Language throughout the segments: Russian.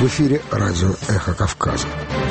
В эфире радио «Эхо Кавказа».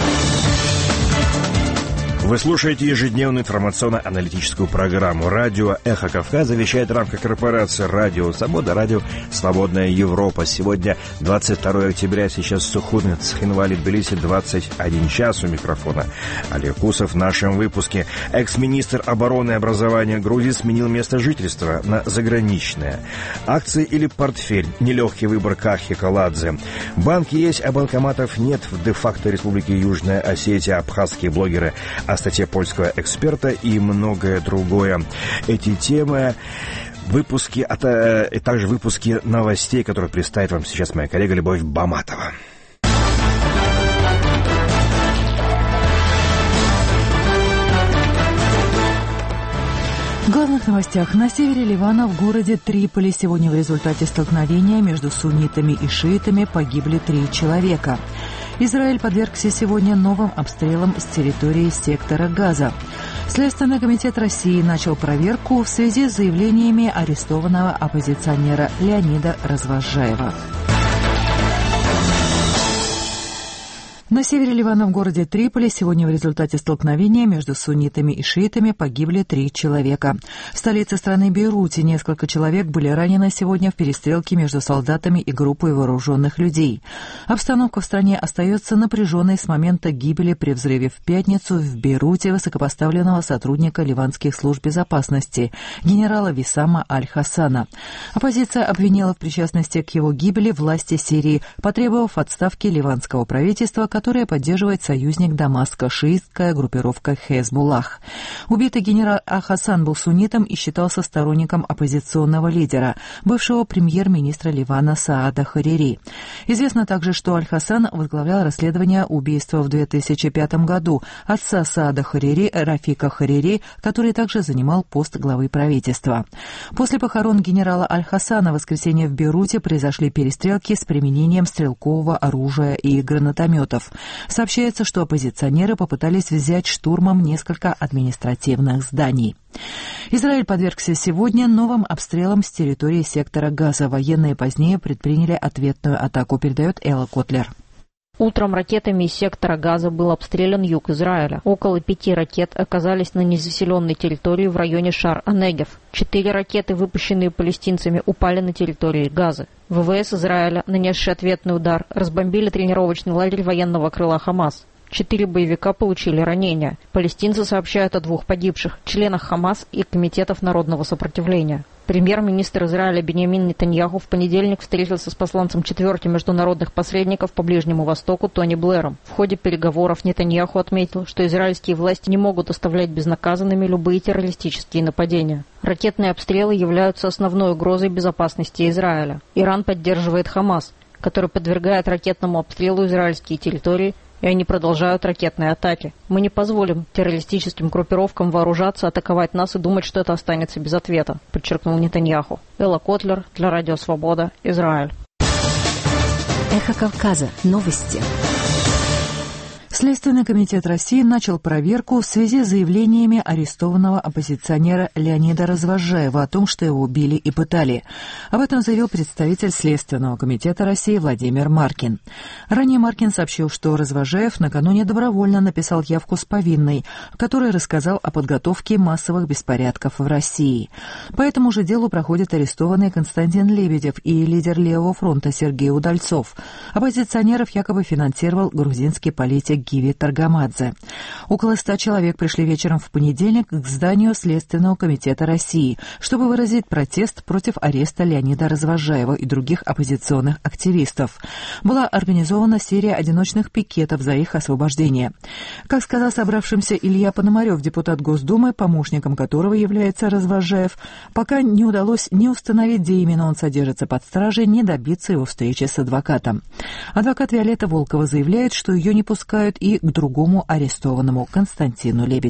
Вы слушаете ежедневную информационно-аналитическую программу «Радио Эхо Кавказа». Вещает в рамках корпорации «Радио Свобода», «Радио Свободная Европа». Сегодня 22 октября, сейчас Сухуми, Цхинвали, Тбилиси, 21 час. У микрофона Олег Кусов. В нашем выпуске экс-министр обороны и образования Грузии сменил место жительства на заграничное. Акции или портфель? Нелегкий выбор Кахи Каладзе. Банки есть, а банкоматов нет в де-факто Республике Южная Осетия. Абхазские блогеры о статье польского эксперта и многое другое. Эти темы, выпуски, и также выпуски новостей, которые представит вам сейчас моя коллега Любовь Баматова. В главных новостях. На севере Ливана, в городе Триполи, сегодня в результате столкновения между суннитами и шиитами погибли 3 человека. Израиль подвергся сегодня новым обстрелам с территории сектора Газа. Следственный комитет России начал проверку в связи с заявлениями арестованного оппозиционера Леонида Развозжаева. На севере Ливана, в городе Триполи, сегодня в результате столкновения между суннитами и шиитами погибли 3 человека. В столице страны Бейруте несколько человек были ранены сегодня в перестрелке между солдатами и группой вооруженных людей. Обстановка в стране остается напряженной с момента гибели при взрыве в пятницу в Бейруте высокопоставленного сотрудника ливанских служб безопасности, генерала Висама Аль-Хасана. Оппозиция обвинила в причастности к его гибели власти Сирии, потребовав отставки ливанского правительства, которое поддерживает союзник Дамаска, шиитская группировка Хезбуллах. Убитый генерал Аль-Хасан был суннитом и считался сторонником оппозиционного лидера, бывшего премьер-министра Ливана Саада Харири. Известно также, что Аль-Хасан возглавлял расследование убийства в 2005 году отца Саада Харири, Рафика Харири, который также занимал пост главы правительства. После похорон генерала Аль-Хасана в воскресенье в Бейруте произошли перестрелки с применением стрелкового оружия и гранатометов. Сообщается, что оппозиционеры попытались взять штурмом несколько административных зданий. Израиль подвергся сегодня новым обстрелам с территории сектора Газа. Военные позднее предприняли ответную атаку, передает Элла Котлер. Утром ракетами из сектора Газа был обстрелян юг Израиля. Около 5 ракет оказались на незаселенной территории в районе Шар-Анегев. 4 ракеты, выпущенные палестинцами, упали на территории Газы. ВВС Израиля, нанесший ответный удар, разбомбили тренировочный лагерь военного крыла Хамас. 4 боевика получили ранения. Палестинцы сообщают о 2 погибших, членах Хамас и комитетов народного сопротивления. Премьер-министр Израиля Биньямин Нетаньяху в понедельник встретился с посланцем 4 международных посредников по Ближнему Востоку Тони Блэром. В ходе переговоров Нетаньяху отметил, что израильские власти не могут оставлять безнаказанными любые террористические нападения. Ракетные обстрелы являются основной угрозой безопасности Израиля. Иран поддерживает Хамас, который подвергает ракетному обстрелу израильские территории, и они продолжают ракетные атаки. Мы не позволим террористическим группировкам вооружаться, атаковать нас и думать, что это останется без ответа, подчеркнул Нетаньяху. Элла Котлер для Радио Свобода, Израиль. Эхо Кавказа. Новости. Следственный комитет России начал проверку в связи с заявлениями арестованного оппозиционера Леонида Развозжаева о том, что его били и пытали. Об этом заявил представитель Следственного комитета России Владимир Маркин. Ранее Маркин сообщил, что Развозжаев накануне добровольно написал явку с повинной, в которой рассказал о подготовке массовых беспорядков в России. По этому же делу проходят арестованные Константин Лебедев и лидер Левого фронта Сергей Удальцов. Оппозиционеров якобы финансировал грузинский политик Гиви Таргамадзе. Около 100 человек пришли вечером в понедельник к зданию Следственного комитета России, чтобы выразить протест против ареста Леонида Развозжаева и других оппозиционных активистов. Была организована серия одиночных пикетов за их освобождение. Как сказал собравшимся Илья Пономарев, депутат Госдумы, помощником которого является Развозжаев, пока не удалось ни установить, где именно он содержится под стражей, ни добиться его встречи с адвокатом. Адвокат Виолетта Волкова заявляет, что ее не пускают и к другому арестованному Константину Лебедеву.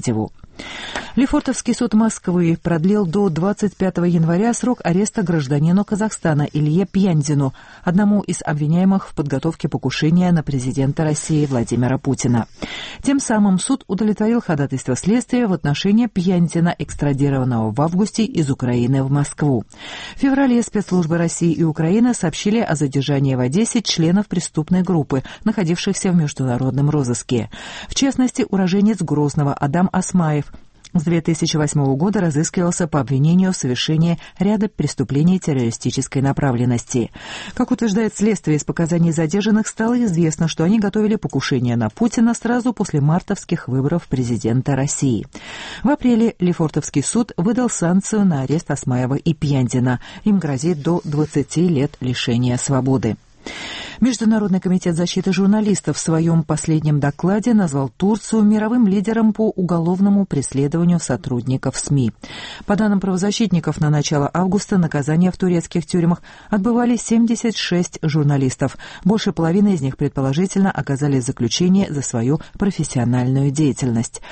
Лефортовский суд Москвы продлил до 25 января срок ареста гражданину Казахстана Илье Пьяндину, одному из обвиняемых в подготовке покушения на президента России Владимира Путина. Тем самым суд удовлетворил ходатайство следствия в отношении Пьяндина, экстрадированного в августе из Украины в Москву. В феврале спецслужбы России и Украины сообщили о задержании в Одессе членов преступной группы, находившихся в международном розыске. В частности, уроженец Грозного Адам Осмаев с 2008 года разыскивался по обвинению в совершении ряда преступлений террористической направленности. Как утверждает следствие, из показаний задержанных стало известно, что они готовили покушение на Путина сразу после мартовских выборов президента России. В апреле Лефортовский суд выдал санкцию на арест Осмаева и Пьяндина. Им грозит до 20 лет лишения свободы. Международный комитет защиты журналистов в своем последнем докладе назвал Турцию мировым лидером по уголовному преследованию сотрудников СМИ. По данным правозащитников, на начало августа наказания в турецких тюрьмах отбывали 76 журналистов. Больше половины из них, предположительно, оказались в заключении за свою профессиональную деятельность.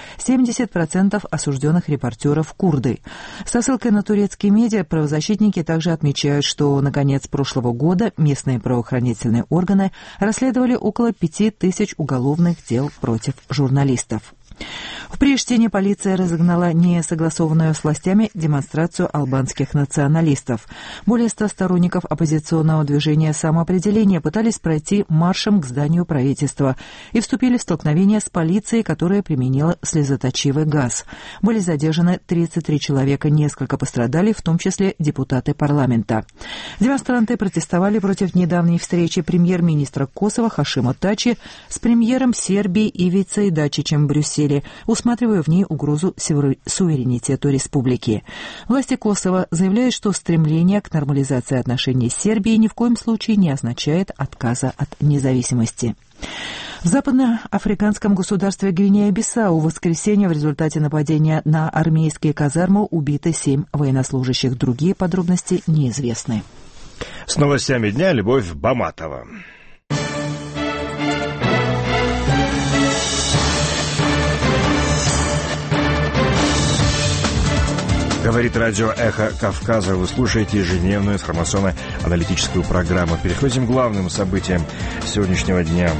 70% осужденных репортеров – курды. Со ссылкой на турецкие медиа правозащитники также отмечают, что на конец прошлого года местные правоохранительные органы расследовали около 5000 уголовных дел против журналистов. В Приштине полиция разогнала несогласованную с властями демонстрацию албанских националистов. Более 100 сторонников оппозиционного движения «Самоопределение» пытались пройти маршем к зданию правительства и вступили в столкновение с полицией, которая применила слезоточивый газ. Были задержаны 33 человека, несколько пострадали, в том числе депутаты парламента. Демонстранты протестовали против недавней встречи премьер-министра Косово Хашима Тачи с премьером Сербии Ивицей Дачичем в Брюсселе, усматривая в ней угрозу суверенитету республики. Власти Косово заявляют, что стремление к нормализации отношений с Сербией ни в коем случае не означает отказа от независимости. В западноафриканском государстве Гвинея-Бисау в воскресенье в результате нападения на армейские казармы убиты 7 военнослужащих. Другие подробности неизвестны. С новостями дня Любовь Баматова. Говорит радио «Эхо Кавказа». Вы слушаете ежедневную информационно-аналитическую программу. Переходим к главным событиям сегодняшнего дня.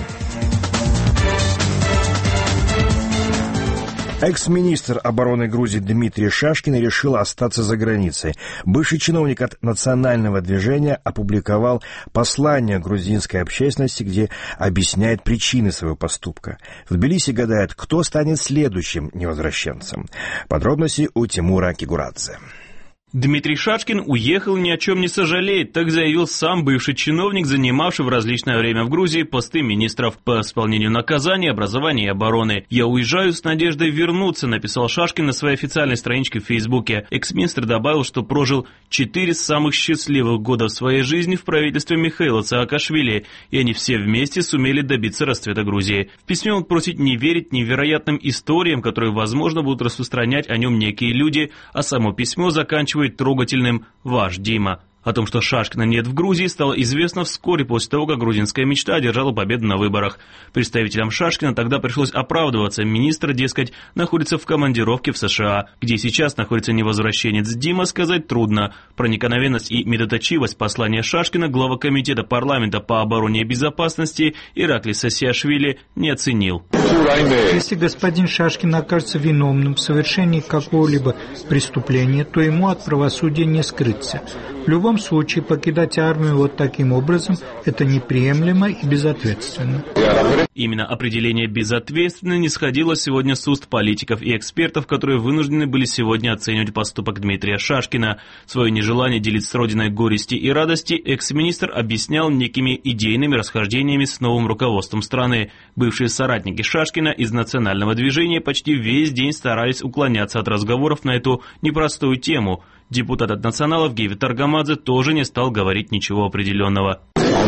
Экс-министр обороны Грузии Дмитрий Шашкин решил остаться за границей. Бывший чиновник от национального движения опубликовал послание грузинской общественности, где объясняет причины своего поступка. В Тбилиси гадают, кто станет следующим невозвращенцем. Подробности у Тимура Кигурадзе. Дмитрий Шашкин уехал и ни о чем не сожалеет, так заявил сам бывший чиновник, занимавший в различное время в Грузии посты министров по исполнению наказаний, образования и обороны. «Я уезжаю с надеждой вернуться», написал Шашкин на своей официальной страничке в Фейсбуке. Экс-министр добавил, что прожил 4 самых счастливых года в своей жизни в правительстве Михаила Саакашвили, и они все вместе сумели добиться расцвета Грузии. В письме он просит не верить невероятным историям, которые, возможно, будут распространять о нем некие люди, а само письмо заканчивается трогательным «Ваш Дима». О том, что Шашкина нет в Грузии, стало известно вскоре после того, как грузинская мечта одержала победу на выборах. Представителям Шашкина тогда пришлось оправдываться. Министр, дескать, находится в командировке в США. Где сейчас находится невозвращенец Дима, сказать трудно. Проникновенность и медоточивость послания Шашкина глава комитета парламента по обороне и безопасности Ираклий Саакашвили не оценил. Если господин Шашкин окажется виновным в совершении какого-либо преступления, то ему от правосудия не скрыться. В любом случае, покидать армию вот таким образом – это неприемлемо и безответственно. Именно определение «безответственно» не сходило сегодня с уст политиков и экспертов, которые вынуждены были сегодня оценивать поступок Дмитрия Шашкина. Свое нежелание делить с родиной горести и радости экс-министр объяснял некими идейными расхождениями с новым руководством страны. Бывшие соратники Шашкина из национального движения почти весь день старались уклоняться от разговоров на эту непростую тему. Депутат от националов Геви Таргамадзе тоже не стал говорить ничего определенного.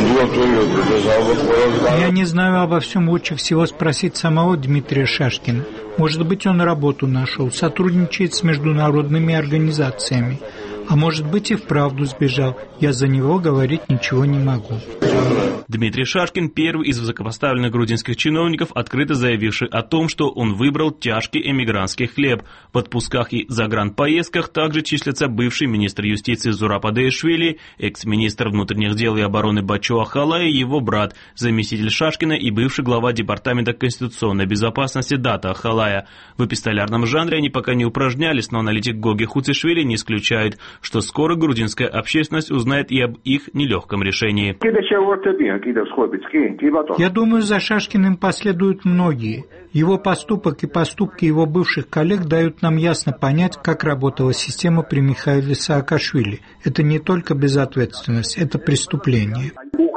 Я не знаю обо всем, лучше всего спросить самого Дмитрия Шашкина. Может быть, он работу нашел, сотрудничает с международными организациями. А может быть, и вправду сбежал. Я за него говорить ничего не могу. Дмитрий Шашкин – первый из высокопоставленных грузинских чиновников, открыто заявивший о том, что он выбрал тяжкий эмигрантский хлеб. В отпусках и загранпоездках также числятся бывший министр юстиции Зураб Адеишвили, экс-министр внутренних дел и обороны Бачо Ахалай и его брат, заместитель Шашкина и бывший глава Департамента конституционной безопасности Дата Ахалая. В эпистолярном жанре они пока не упражнялись, но аналитик Гоги Хуцишвили не исключает, что скоро грузинская общественность узнает и об их нелегком решении. Я думаю, за Шашкиным последуют многие. Его поступок и поступки его бывших коллег дают нам ясно понять, как работала система при Михаиле Саакашвили. Это не только безответственность, это преступление.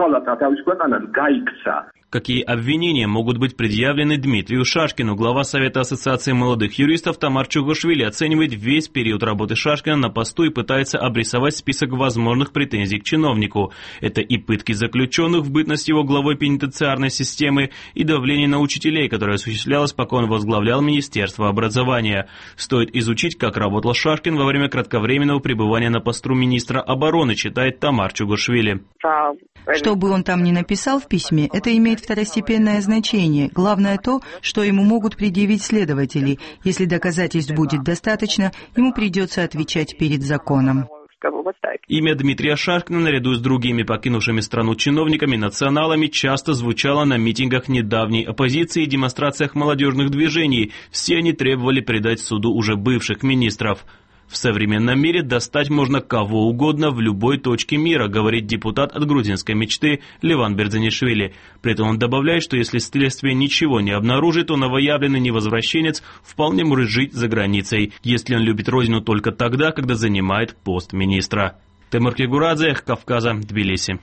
Какие обвинения могут быть предъявлены Дмитрию Шашкину? Глава Совета Ассоциации молодых юристов Тамар Чугушвили оценивает весь период работы Шашкина на посту и пытается обрисовать список возможных претензий к чиновнику. Это и пытки заключенных в бытность его главой пенитенциарной системы, и давление на учителей, которое осуществлялось, пока он возглавлял Министерство образования. Стоит изучить, как работал Шашкин во время кратковременного пребывания на посту министра обороны, читает Тамар Чугушвили. Что бы он там ни написал в письме, это имеет второстепенное значение. Главное то, что ему могут предъявить следователи. Если доказательств будет достаточно, ему придется отвечать перед законом. Имя Дмитрия Шашкина наряду с другими покинувшими страну чиновниками, националами часто звучало на митингах недавней оппозиции и демонстрациях молодежных движений. Все они требовали предать суду уже бывших министров. В современном мире достать можно кого угодно в любой точке мира, говорит депутат от грузинской мечты Леван Бердзанишвили. При этом он добавляет, что если следствие ничего не обнаружит, то новоявленный невозвращенец вполне может жить за границей, если он любит родину только тогда, когда занимает пост министра. Тимур Кигурадзе, Эхо Кавказа, Тбилиси.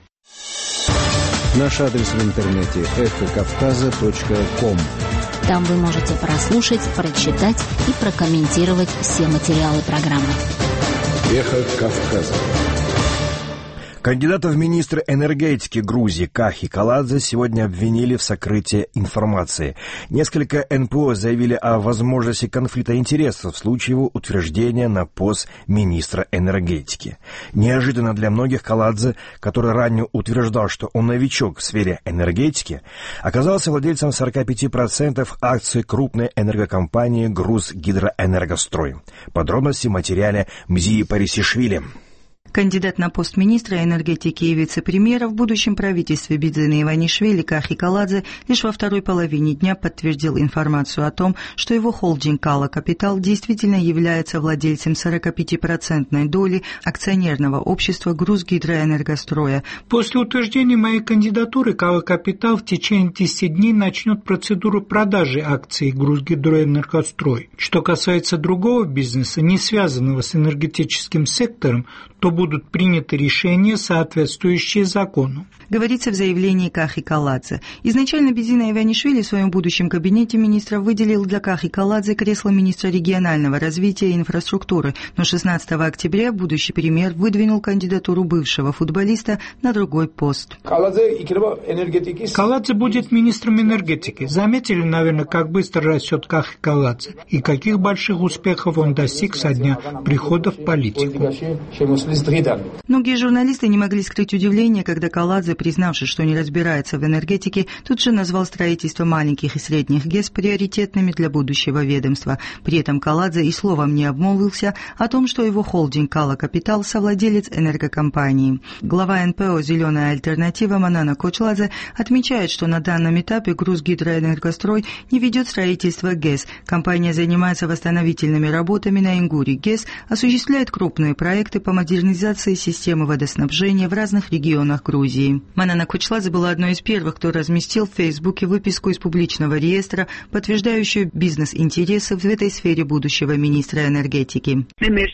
Наш адрес в интернете эхокавказа.ком. Там вы можете прослушать, прочитать и прокомментировать все материалы программы. Эхо Кавказа. Кандидата в министры энергетики Грузии Кахи Каладзе сегодня обвинили в сокрытии информации. Несколько НПО заявили о возможности конфликта интересов в случае его утверждения на пост министра энергетики. Неожиданно для многих Каладзе, который ранее утверждал, что он новичок в сфере энергетики, оказался владельцем 45% акций крупной энергокомпании «Грузгидроэнергострой». Подробности в материале Мзии Парисишвили. Кандидат на пост министра энергетики и вице-премьера в будущем правительстве Бидзина Иванишвили Кахи Каладзе лишь во второй половине дня подтвердил информацию о том, что его холдинг «Кала Капитал» действительно является владельцем 45% доли акционерного общества «Грузгидроэнергостроя». После утверждения моей кандидатуры «Кала Капитал» в течение 10 дней начнет процедуру продажи акций «Грузгидроэнергострой». Что касается другого бизнеса, не связанного с энергетическим сектором, то будут приняты решения, соответствующие закону. Говорится в заявлении Кахи Каладзе. Изначально Бидзина Иванишвили в своем будущем кабинете министров выделил для Кахи Каладзе кресло министра регионального развития и инфраструктуры, но 16 октября будущий премьер выдвинул кандидатуру бывшего футболиста на другой пост. Каладзе будет министром энергетики. Заметили, наверное, как быстро растет Кахи Каладзе и каких больших успехов он достиг со дня прихода в политику. Многие журналисты не могли скрыть удивление, когда Каладзе, признавший, что не разбирается в энергетике, тут же назвал строительство маленьких и средних ГЭС приоритетными для будущего ведомства. При этом Каладзе и словом не обмолвился о том, что его холдинг «Кала Капитал» совладелец энергокомпании. Глава НПО «Зеленая альтернатива» Манана Кочладзе отмечает, что на данном этапе «Грузгидроэнергострой» не ведет строительство ГЭС. Компания занимается восстановительными работами на Ингуре. ГЭС осуществляет крупные проекты по модернизации системы водоснабжения в разных регионах Грузии. Манана Кочладзе была одной из первых, кто разместил в Фейсбуке выписку из публичного реестра, подтверждающую бизнес-интересы в этой сфере будущего министра энергетики.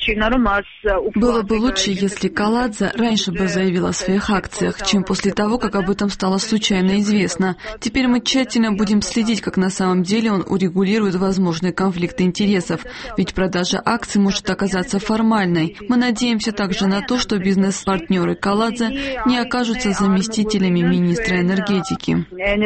Было бы лучше, если Каладзе раньше бы заявил о своих акциях, чем после того, как об этом стало случайно известно. Теперь мы тщательно будем следить, как на самом деле он урегулирует возможные конфликты интересов, ведь продажа акций может оказаться формальной. Мы надеемся также на на то, что бизнес-партнеры Каладзе не окажутся заместителями министра энергетики.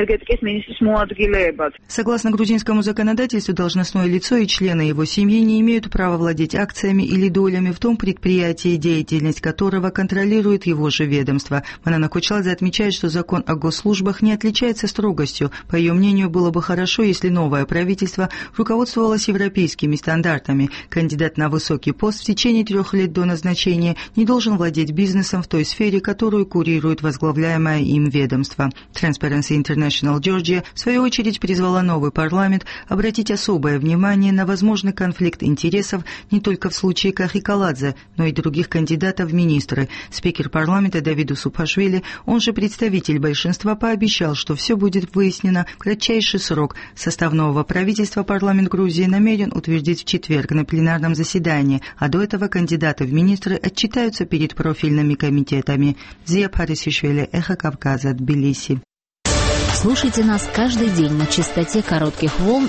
Согласно грузинскому законодательству, должностное лицо и члены его семьи не имеют права владеть акциями или долями в том предприятии, деятельность которого контролирует его же ведомство. Манана Кучаладзе отмечает, что закон о госслужбах не отличается строгостью. По ее мнению, было бы хорошо, если новое правительство руководствовалось европейскими стандартами. Кандидат на высокий пост в течение 3 лет до назначения не должен владеть бизнесом в той сфере, которую курирует возглавляемое им ведомство. Transparency International Georgia, в свою очередь, призвала новый парламент обратить особое внимание на возможный конфликт интересов не только в случае Кахи Каладзе, но и других кандидатов в министры. Спикер парламента Давиду Супашвили, он же представитель большинства, пообещал, что все будет выяснено в кратчайший срок. Состав нового правительства парламент Грузии намерен утвердить в четверг на пленарном заседании, а до этого кандидаты в министры отчитаются перед профильными комитетами. Зия Парисишвили, Эхо Кавказа, Тбилиси. Слушайте нас каждый день на частоте коротких волн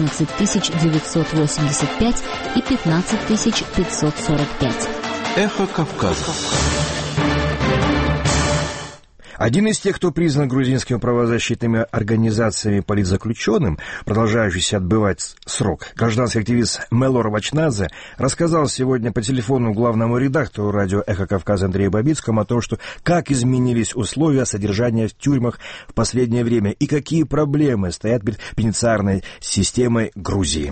11985 и 15545. Эхо Кавказа. Один из тех, кто признан грузинскими правозащитными организациями политзаключенным, продолжающийся отбывать срок, гражданский активист Мелор Вачнадзе, рассказал сегодня по телефону главному редактору радио «Эхо Кавказа» Андрею Бабицкому о том, что как изменились условия содержания в тюрьмах в последнее время и какие проблемы стоят перед пенитенциарной системой Грузии.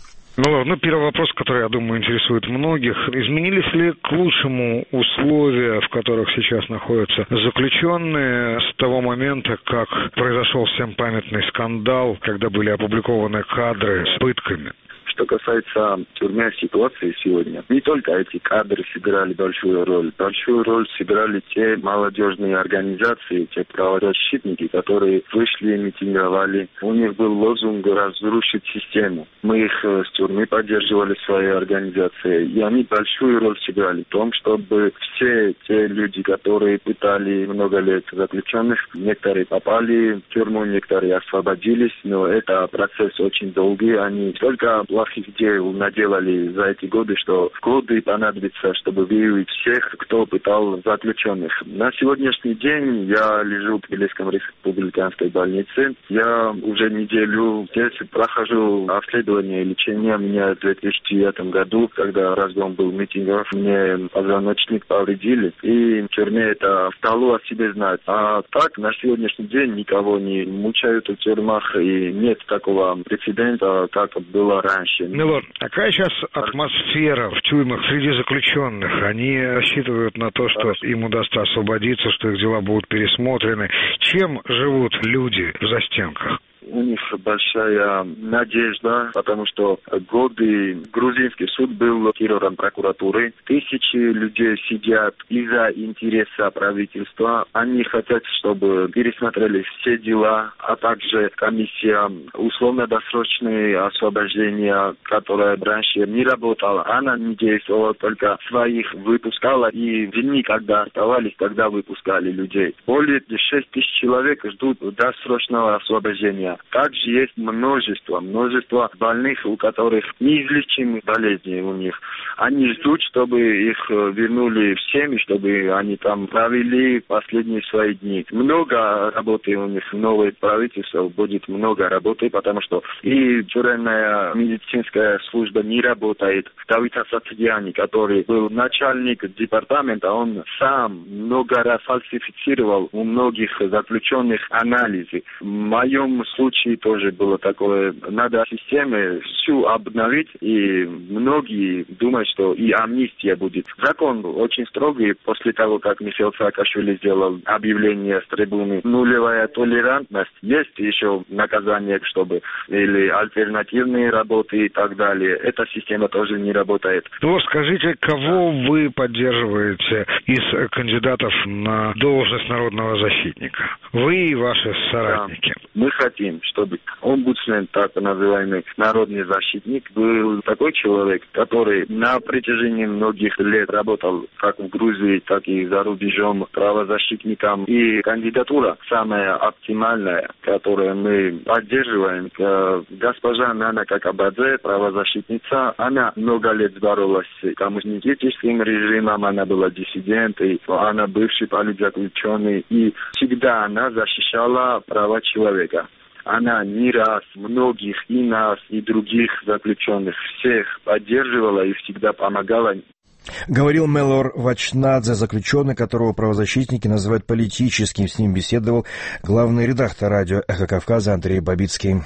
Первый вопрос, который, я думаю, интересует многих. Изменились ли к лучшему условия, в которых сейчас находятся заключенные с того момента, как произошел всем памятный скандал, когда были опубликованы кадры с пытками? Что касается тюрьмной ситуации сегодня, не только эти кадры сыграли большую роль. Большую роль сыграли те молодежные организации, те правозащитники, которые вышли и митинговали. У них был лозунг «разрушить систему». Мы их с тюрьмы поддерживали в своей организации, и они большую роль сыграли в том, чтобы все те люди, которые пытали много лет заключенных, некоторые попали в тюрьму, некоторые освободились, но это процесс очень долгий. Они только плохих дел наделали за эти годы, что годы понадобится, чтобы выявить всех, кто пытал заключенных. На сегодняшний день я лежу в Тбилисском республиканской больнице. Я уже неделю здесь прохожу обследование и лечение. Меня в 2009 году, когда разгон был митингов, мне позвоночник повредили. И в тюрьме это дало о себе знать. А так, на сегодняшний день никого не мучают в тюрьмах, и нет такого прецедента, как было раньше. Мелор, какая сейчас атмосфера в тюрьмах среди заключенных? Они рассчитывают на то, что им удастся освободиться, что их дела будут пересмотрены. Чем живут люди в застенках? У них большая надежда, потому что годы грузинский суд был террором прокуратуры. Тысячи людей сидят из-за интереса правительства. Они хотят, чтобы пересмотрели все дела, а также комиссия условно-досрочное освобождение, которая раньше не работала. Она не действовала, только своих выпускала, и дни, когда оставались, тогда выпускали людей. Более 6 тысяч человек ждут досрочного освобождения. Также есть множество больных, у которых неизлечимые болезни у них. Они ждут, чтобы их вернули в семьи, чтобы они там провели последние свои дни. Много работы у них, новое правительство будет много работы, потому что и тюремная медицинская служба не работает. Давид Асатьяни, который был начальник департамента, он сам много раз фальсифицировал у многих заключенных анализы. В моем случае тоже было такое. Надо систему всю обновить, и многие думают, что и амнистия будет. Закон очень строгий. После того, как Михаил Саакашвили сделал объявление с трибуны «нулевая толерантность», есть еще наказание, чтобы или альтернативные работы и так далее. Эта система тоже не работает. Скажите, кого вы поддерживаете из кандидатов на должность народного защитника? Вы и ваши соратники. Да. Мы хотим, хотим, чтобы омбудсмен, так называемый народный защитник, был такой человек, который на протяжении многих лет работал как в Грузии, так и за рубежом правозащитником. И кандидатура самая оптимальная, которую мы поддерживаем. Госпожа Нана Какабадзе, правозащитница, она много лет боролась с коммунистическим режимом, она была диссидентой, она бывший политзаключенный, и всегда она защищала права человека. Она не раз многих и нас, и других заключенных всех поддерживала и всегда помогала. Говорил Мелор Вачнадзе, заключенный, которого правозащитники называют политическим. С ним беседовал главный редактор радио «Эхо Кавказа» Андрей Бабицкий.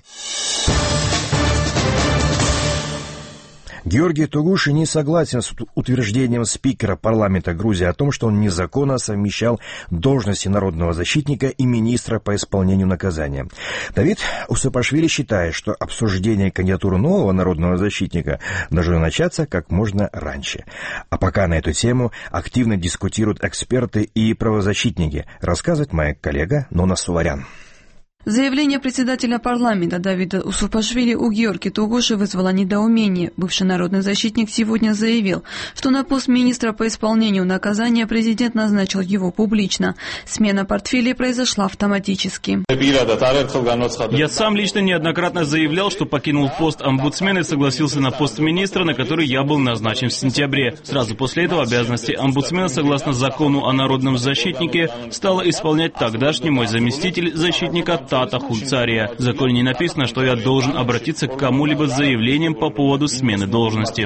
Георгий Тугуши не согласен с утверждением спикера парламента Грузии о том, что он незаконно совмещал должности народного защитника и министра по исполнению наказания. Давид Усупашвили считает, что обсуждение кандидатуры нового народного защитника должно начаться как можно раньше. А пока на эту тему активно дискутируют эксперты и правозащитники, рассказывает моя коллега Нона Суварян. Заявление председателя парламента Давида Усупашвили у Георгия Тугуши вызвало недоумение. Бывший народный защитник сегодня заявил, что на пост министра по исполнению наказания президент назначил его публично. Смена портфелей произошла автоматически. Я сам лично неоднократно заявлял, что покинул пост омбудсмена и согласился на пост министра, на который я был назначен в сентябре. Сразу после этого обязанности омбудсмена, согласно закону о народном защитнике, стала исполнять тогдашний мой заместитель защитника Тата Хульцария. В законе не написано, что я должен обратиться к кому-либо с заявлением по поводу смены должности.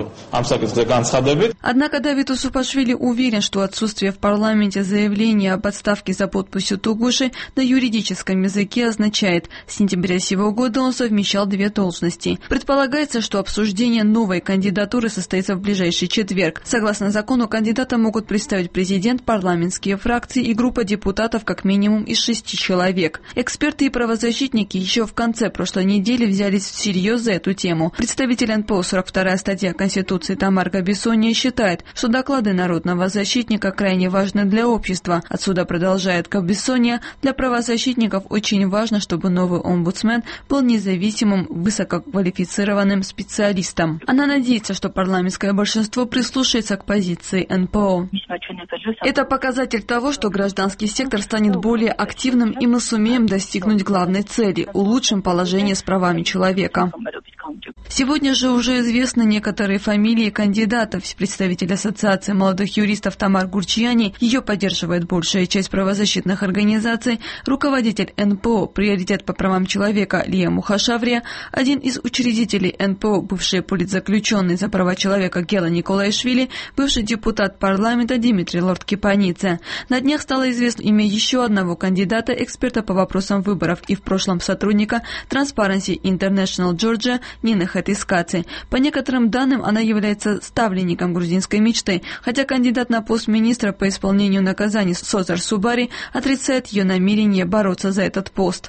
Однако Давид Усупашвили уверен, что отсутствие в парламенте заявления об отставке за подписью Тугуши на юридическом языке означает, с сентября сего года он совмещал две должности. Предполагается, что обсуждение новой кандидатуры состоится в ближайший четверг. Согласно закону, кандидата могут представить президент, парламентские фракции и группа депутатов как минимум из 6 человек. Эксперты и правозащитники еще в конце прошлой недели взялись всерьез за эту тему. Представитель НПО 42-я статья Конституции Тамара Бессония считает, что доклады народного защитника крайне важны для общества. Отсюда, продолжает Бессония, для правозащитников очень важно, чтобы новый омбудсмен был независимым, высококвалифицированным специалистом. Она надеется, что парламентское большинство прислушается к позиции НПО. Это показатель того, что гражданский сектор станет более активным, и мы сумеем достигнуть главной цели – улучшим положение с правами человека. Сегодня же уже известны некоторые фамилии кандидатов. Представитель Ассоциации молодых юристов Тамар Гурчияни, ее поддерживает большая часть правозащитных организаций, руководитель НПО «Приоритет по правам человека» Лия Мухашаврия, один из учредителей НПО, бывший политзаключенный за права человека Гела Николаишвили, бывший депутат парламента Дмитрий Лорд-Кипанице. На днях стало известно имя еще одного кандидата, эксперта по вопросам выборов и в прошлом сотрудника Transparency International Georgia Нины Хатискаци. По некоторым данным, она является ставленником грузинской мечты, хотя кандидат на пост министра по исполнению наказаний Созар Субари отрицает ее намерение бороться за этот пост.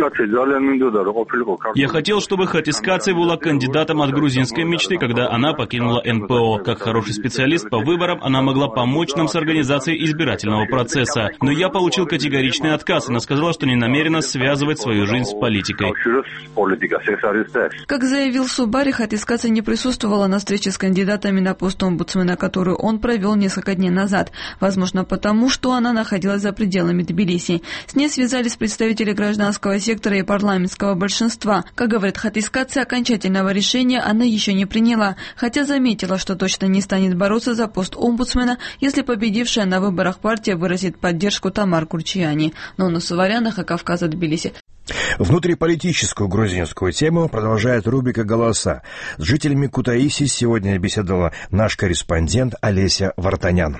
Я хотел, чтобы Хатискаци была кандидатом от грузинской мечты, когда она покинула НПО. Как хороший специалист по выборам, она могла помочь нам с организацией избирательного процесса. Но я получил категоричный отказ. Она сказала, что не намерена связывать свою жизнь с политикой. Как заявил Субари, Хатискаци не присутствовала на встрече с кандидатами на пост омбудсмена, которую он провел несколько дней назад. Возможно, потому, что она находилась за пределами Тбилиси. С ней связались представители гражданского сектора и парламентского большинства. Как говорит Хатискаци, окончательного решения она еще не приняла, хотя заметила, что точно не станет бороться за пост омбудсмена, если победившая на выборах партия выразит поддержку Тамар Гурчияни. Нона Суварян, Эхо Кавказа, Тбилиси. Внутриполитическую грузинскую тему продолжает рубрика «Голоса». С жителями Кутаиси сегодня беседовала наш корреспондент Олеся Вартанян.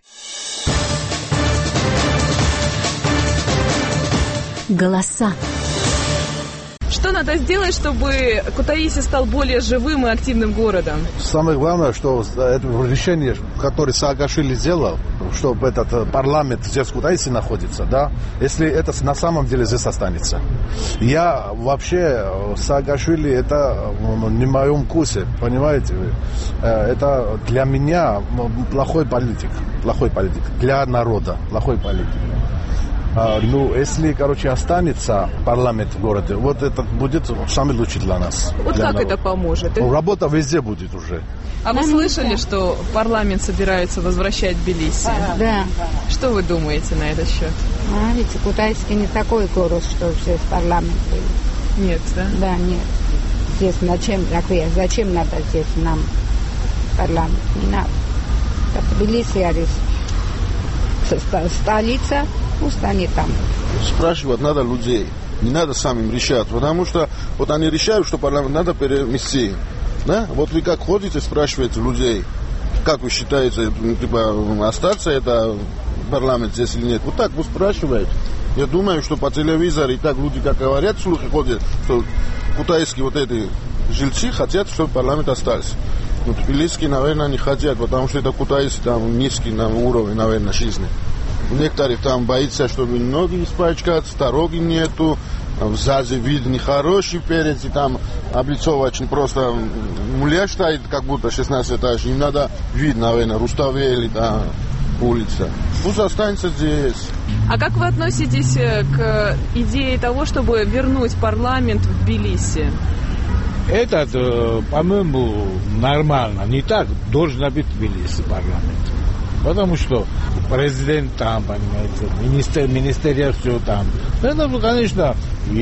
Голоса. Что надо сделать, чтобы Кутаиси стал более живым и активным городом? Самое главное, что это решение, которое Саакашвили сделал, чтобы этот парламент здесь в Кутаиси находится, да, если это на самом деле здесь останется. Я вообще, Саакашвили, это не в моем вкусе, понимаете? Это для меня плохой политик, для народа плохой политик. Если, останется парламент в городе, вот это будет самый лучший для нас. Вот для как народа. это поможет? Работа везде будет уже. А вы слышали, что парламент собирается возвращать Тбилиси? Да. Что вы думаете на этот счет? Ведь Кутайский не такой город, что здесь парламент был. Нет, да? Да, нет. Здесь зачем надо здесь нам парламент? Не надо. Тбилиси, столица, пусть они там. Спрашивать надо людей, не надо самим решать, потому что вот они решают, что парламент надо переместить. Да? Вот вы как ходите, спрашиваете людей, как вы считаете, остаться это парламент здесь или нет? Вот так вы спрашиваете. Я думаю, что по телевизору и так люди, как говорят, слухи ходят, что кутайские вот эти жильцы хотят, чтобы парламент остался. Но тбилисские, наверное, не хотят, потому что это кутайцы там низкий уровень, наверное, жизни. Некоторые там боятся, чтобы ноги испачкаться, дороги нету, сзади вид нехороший перец, и там облицовочный просто муляж стоит, как будто 16 этажей. Им надо вид, наверное, Руставели, да, улица. Пусть останется здесь. А как вы относитесь к идее того, чтобы вернуть парламент в Тбилиси? Это, по-моему, нормально. Не так должен быть в Тбилиси парламент. Потому что президент там, понимаете, министерия все там. Это, конечно,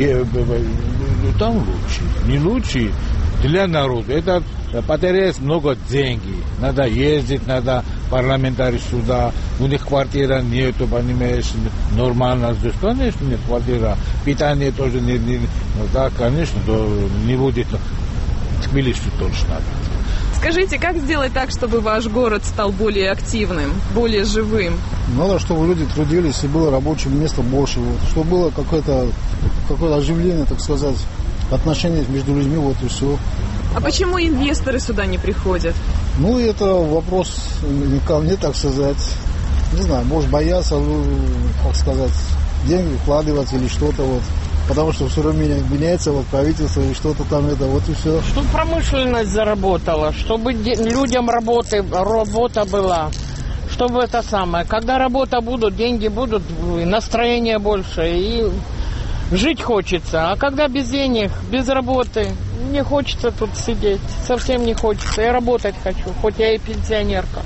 там лучше. Не лучше для народа. Это потеряет много денег. Надо ездить, надо парламентарий сюда. У них квартира нету, понимаешь, нормально здесь. Конечно, нет квартира. Питание тоже не да, конечно, не будет. Тбилиси точно. Скажите, как сделать так, чтобы ваш город стал более активным, более живым? Надо, чтобы люди трудились и было рабочего места больше, чтобы было какое-то оживление, так сказать, отношения между людьми, вот и все. А почему инвесторы сюда не приходят? Это вопрос не ко мне, так сказать. Не знаю, может бояться, как сказать, деньги вкладывать или что-то вот. Потому что все равно меняется правительство и что-то там вот и все. Чтобы промышленность заработала, чтобы людям работа была, чтобы это самое. Когда работа будут, деньги будут, настроение больше, и жить хочется. А когда без денег, без работы, не хочется тут сидеть, совсем не хочется. Я работать хочу, хоть я и пенсионерка.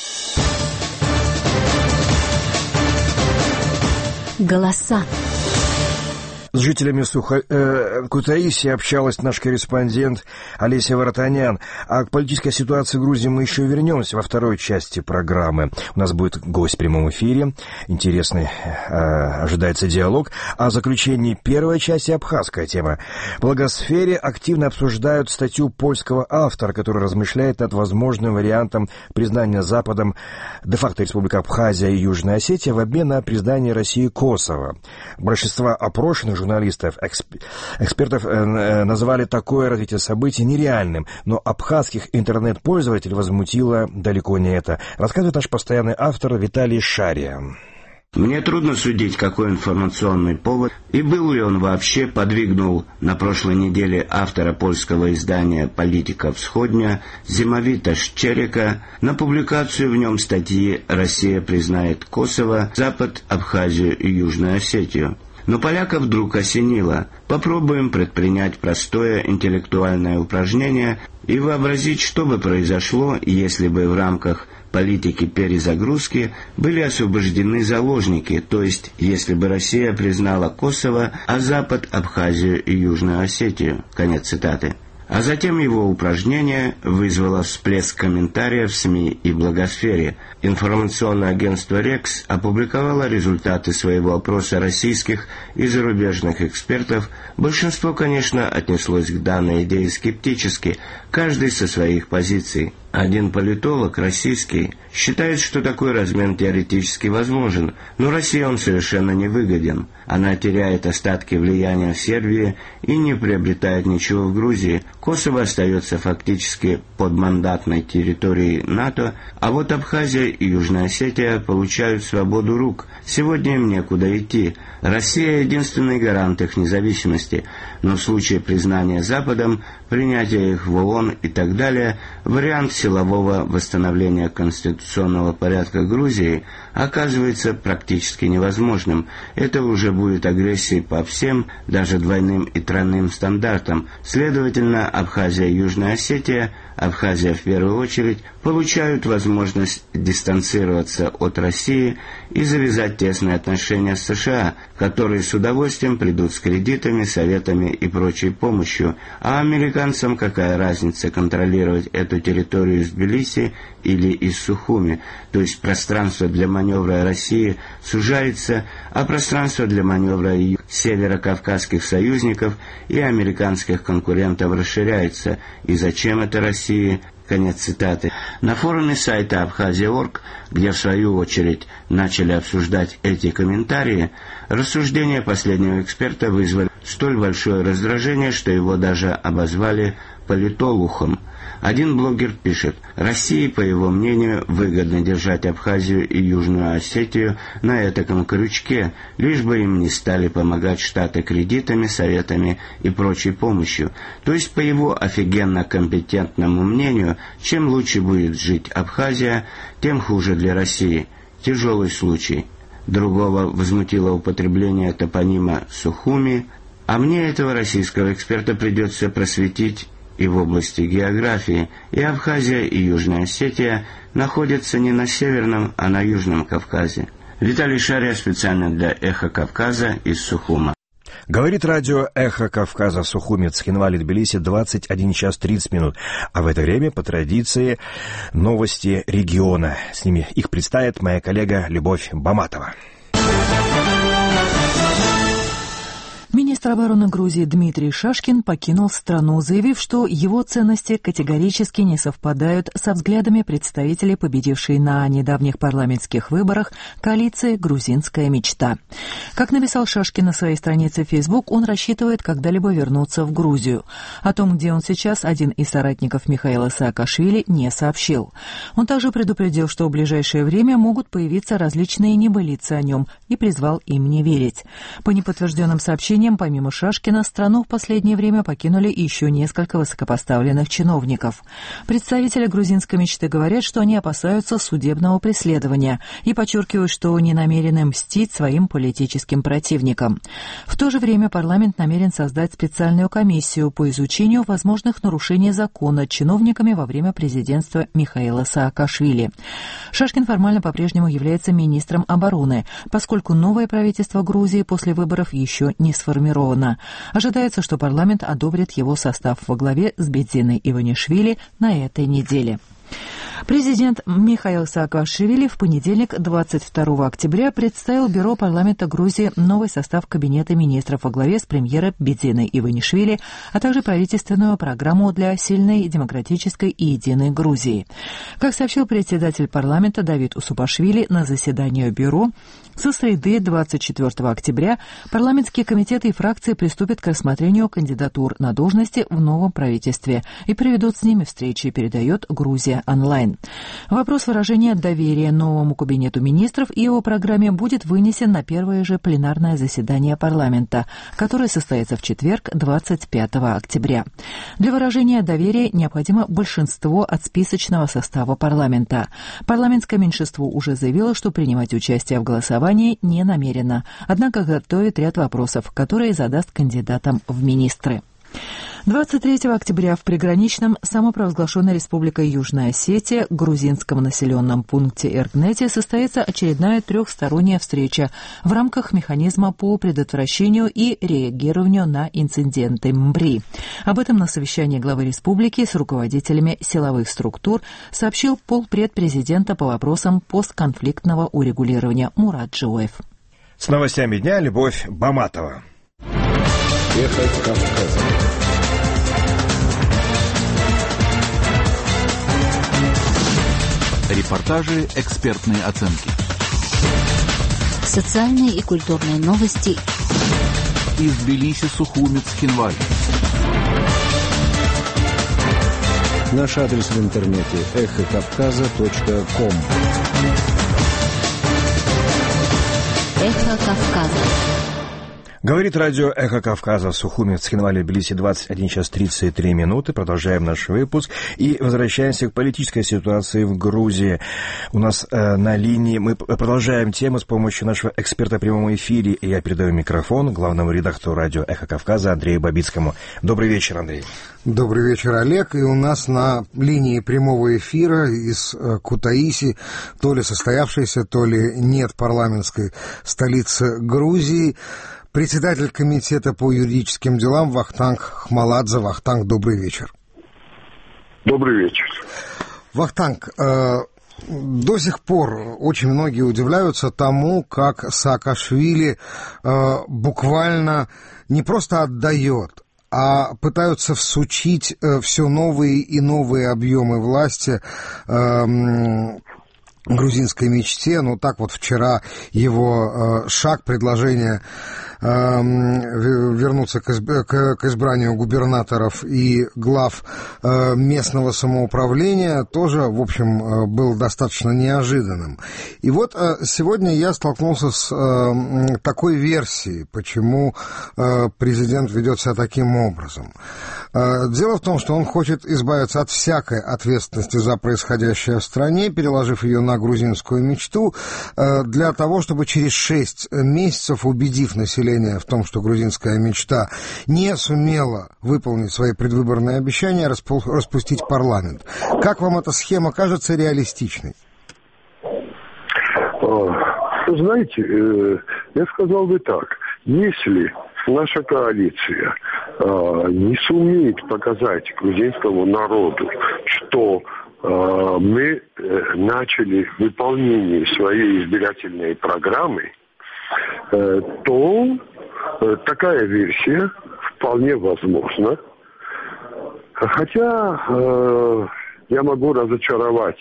Голоса. С жителями Кутаиси общалась наш корреспондент Олеся Вартанян. А к политической ситуации в Грузии мы еще вернемся во второй части программы. У нас будет гость в прямом эфире. Интересный ожидается диалог. А в заключении первой части абхазская тема. В благосфере активно обсуждают статью польского автора, который размышляет над возможным вариантом признания Западом де-факто Республика Абхазия и Южная Осетия в обмен на признание России Косово. Большинство опрошенных журналистов, экспертов назвали такое развитие событий нереальным, но абхазских интернет-пользователей возмутило далеко не это. Рассказывает наш постоянный автор Виталий Шария. Мне трудно судить, какой информационный повод, и был ли он вообще, подвигнул на прошлой неделе автора польского издания «Политика Всходня» Зимовита Шчерика на публикацию в нем статьи «Россия признает Косово, Запад, Абхазию и Южную Осетию». Но поляка вдруг осенило. Попробуем предпринять простое интеллектуальное упражнение и вообразить, что бы произошло, если бы в рамках политики перезагрузки были освобождены заложники, то есть если бы Россия признала Косово, а Запад – Абхазию и Южную Осетию. Конец цитаты. А затем его упражнение вызвало всплеск комментариев в СМИ и блогосфере. Информационное агентство «Рекс» опубликовало результаты своего опроса российских и зарубежных экспертов. Большинство, конечно, отнеслось к данной идее скептически, каждый со своих позиций. Один политолог, российский, считает, что такой размен теоретически возможен, но России он совершенно не выгоден. Она теряет остатки влияния в Сербии и не приобретает ничего в Грузии. Косово остается фактически подмандатной территорией НАТО, а вот Абхазия и Южная Осетия получают свободу рук. Сегодня им некуда идти. Россия – единственный гарант их независимости, но в случае признания Западом, принятия их в ООН и так далее, вариант силового восстановления конституционного порядка Грузии оказывается практически невозможным. Это уже будет агрессией по всем, даже двойным и тройным стандартам. Следовательно, Абхазия и Южная Осетия, Абхазия в первую очередь, получают возможность дистанцироваться от России и завязать тесные отношения с США, которые с удовольствием придут с кредитами, советами и прочей помощью. А американцам какая разница контролировать эту территорию из Тбилиси или из Сухуми? То есть пространство для маневра России сужается, а пространство для маневра северокавказских союзников и американских конкурентов расширяется. И зачем это России? Конец цитаты. На форуме сайта Abkhazia.org, где в свою очередь начали обсуждать эти комментарии, рассуждения последнего эксперта вызвали столь большое раздражение, что его даже обозвали политолухом. Один блогер пишет: России, по его мнению, выгодно держать Абхазию и Южную Осетию на этаком крючке, лишь бы им не стали помогать Штаты кредитами, советами и прочей помощью. То есть, по его офигенно компетентному мнению, чем лучше будет жить Абхазия, тем хуже для России. Тяжелый случай. Другого возмутило употребление топонима Сухуми, а мне этого российского эксперта придется просветить и в области географии, и Абхазия, и Южная Осетия находятся не на Северном, а на Южном Кавказе. Виталий Шария специально для «Эхо Кавказа» из Сухума. Говорит радио «Эхо Кавказа» Сухуми, Цхинвали, Тбилиси, 21 час 30 минут. А в это время, по традиции, новости региона. С ними их представит моя коллега Любовь Баматова. Министр обороны Грузии Дмитрий Шашкин покинул страну, заявив, что его ценности категорически не совпадают со взглядами представителей победившей на недавних парламентских выборах коалиции «Грузинская мечта». Как написал Шашкин на своей странице в Facebook, он рассчитывает когда-либо вернуться в Грузию. О том, где он сейчас, один из соратников Михаила Саакашвили не сообщил. Он также предупредил, что в ближайшее время могут появиться различные небылицы о нем, и призвал им не верить. По неподтвержденным сообщениям, помимо Шашкина, страну в последнее время покинули еще несколько высокопоставленных чиновников. Представители грузинской мечты говорят, что они опасаются судебного преследования и подчеркивают, что не намерены мстить своим политическим противникам. В то же время парламент намерен создать специальную комиссию по изучению возможных нарушений закона чиновниками во время президентства Михаила Саакашвили. Шашкин формально по-прежнему является министром обороны, поскольку новое правительство Грузии после выборов еще не сформировано. Ожидается, что парламент одобрит его состав во главе с Бедзиной Иванишвили на этой неделе. Президент Михаил Саакашвили в понедельник, 22 октября, представил Бюро парламента Грузии новый состав Кабинета министров во главе с премьером Бедзиной Иванишвили, а также правительственную программу для сильной, демократической и единой Грузии. Как сообщил председатель парламента Давид Усупашвили на заседании Бюро, со среды 24 октября парламентские комитеты и фракции приступят к рассмотрению кандидатур на должности в новом правительстве и проведут с ними встречи, передает Грузия онлайн. Вопрос выражения доверия новому кабинету министров и его программе будет вынесен на первое же пленарное заседание парламента, которое состоится в четверг, 25 октября. Для выражения доверия необходимо большинство от списочного состава парламента. Парламентское меньшинство уже заявило, что принимать участие в голосовании не намерено, однако готовит ряд вопросов, которые задаст кандидатам в министры. 23 октября в приграничном самопровозглашенной республикой Южная Осетия грузинском населенном пункте Эргнете состоится очередная трехсторонняя встреча в рамках механизма по предотвращению и реагированию на инциденты МБРИ. Об этом на совещании главы республики с руководителями силовых структур сообщил полпред президента по вопросам постконфликтного урегулирования Мурат Джоев. С новостями дня Любовь Баматова. Эхо Кавказа. Репортажи, экспертные оценки. Социальные и культурные новости. Из Тбилиси, Сухуми, Цхинвали. Наш адрес в интернете эхокавказа.ком. Эхо Кавказа. Говорит радио «Эхо Кавказа» в Сухуми, в Цхинвале, Тбилиси, 21 час 33 минуты. Продолжаем наш выпуск и возвращаемся к политической ситуации в Грузии. У нас на линии мы продолжаем тему с помощью нашего эксперта в прямом эфире. И я передаю микрофон главному редактору радио «Эхо Кавказа» Андрею Бабицкому. Добрый вечер, Андрей. Добрый вечер, Олег. И у нас на линии прямого эфира из Кутаиси, то ли состоявшейся, то ли нет парламентской столицы Грузии, председатель комитета по юридическим делам Вахтанг Хмаладзе. Вахтанг, добрый вечер. Добрый вечер. Вахтанг, до сих пор очень многие удивляются тому, как Саакашвили буквально не просто отдает, а пытаются всучить все новые и новые объемы власти грузинской мечте. Ну, так вот вчера его шаг, предложение вернуться к избранию губернаторов и глав местного самоуправления тоже, в общем, был достаточно неожиданным. И вот сегодня я столкнулся с такой версией, почему президент ведет себя таким образом. Дело в том, что он хочет избавиться от всякой ответственности за происходящее в стране, переложив ее на грузинскую мечту, для того, чтобы через 6 месяцев, убедив население в том, что грузинская мечта не сумела выполнить свои предвыборные обещания, распустить парламент. Как вам эта схема кажется реалистичной? Знаете, я сказал бы так. Если наша коалиция не сумеет показать грузинскому народу, что мы начали выполнение своей избирательной программы, то такая версия вполне возможна. Хотя я могу разочаровать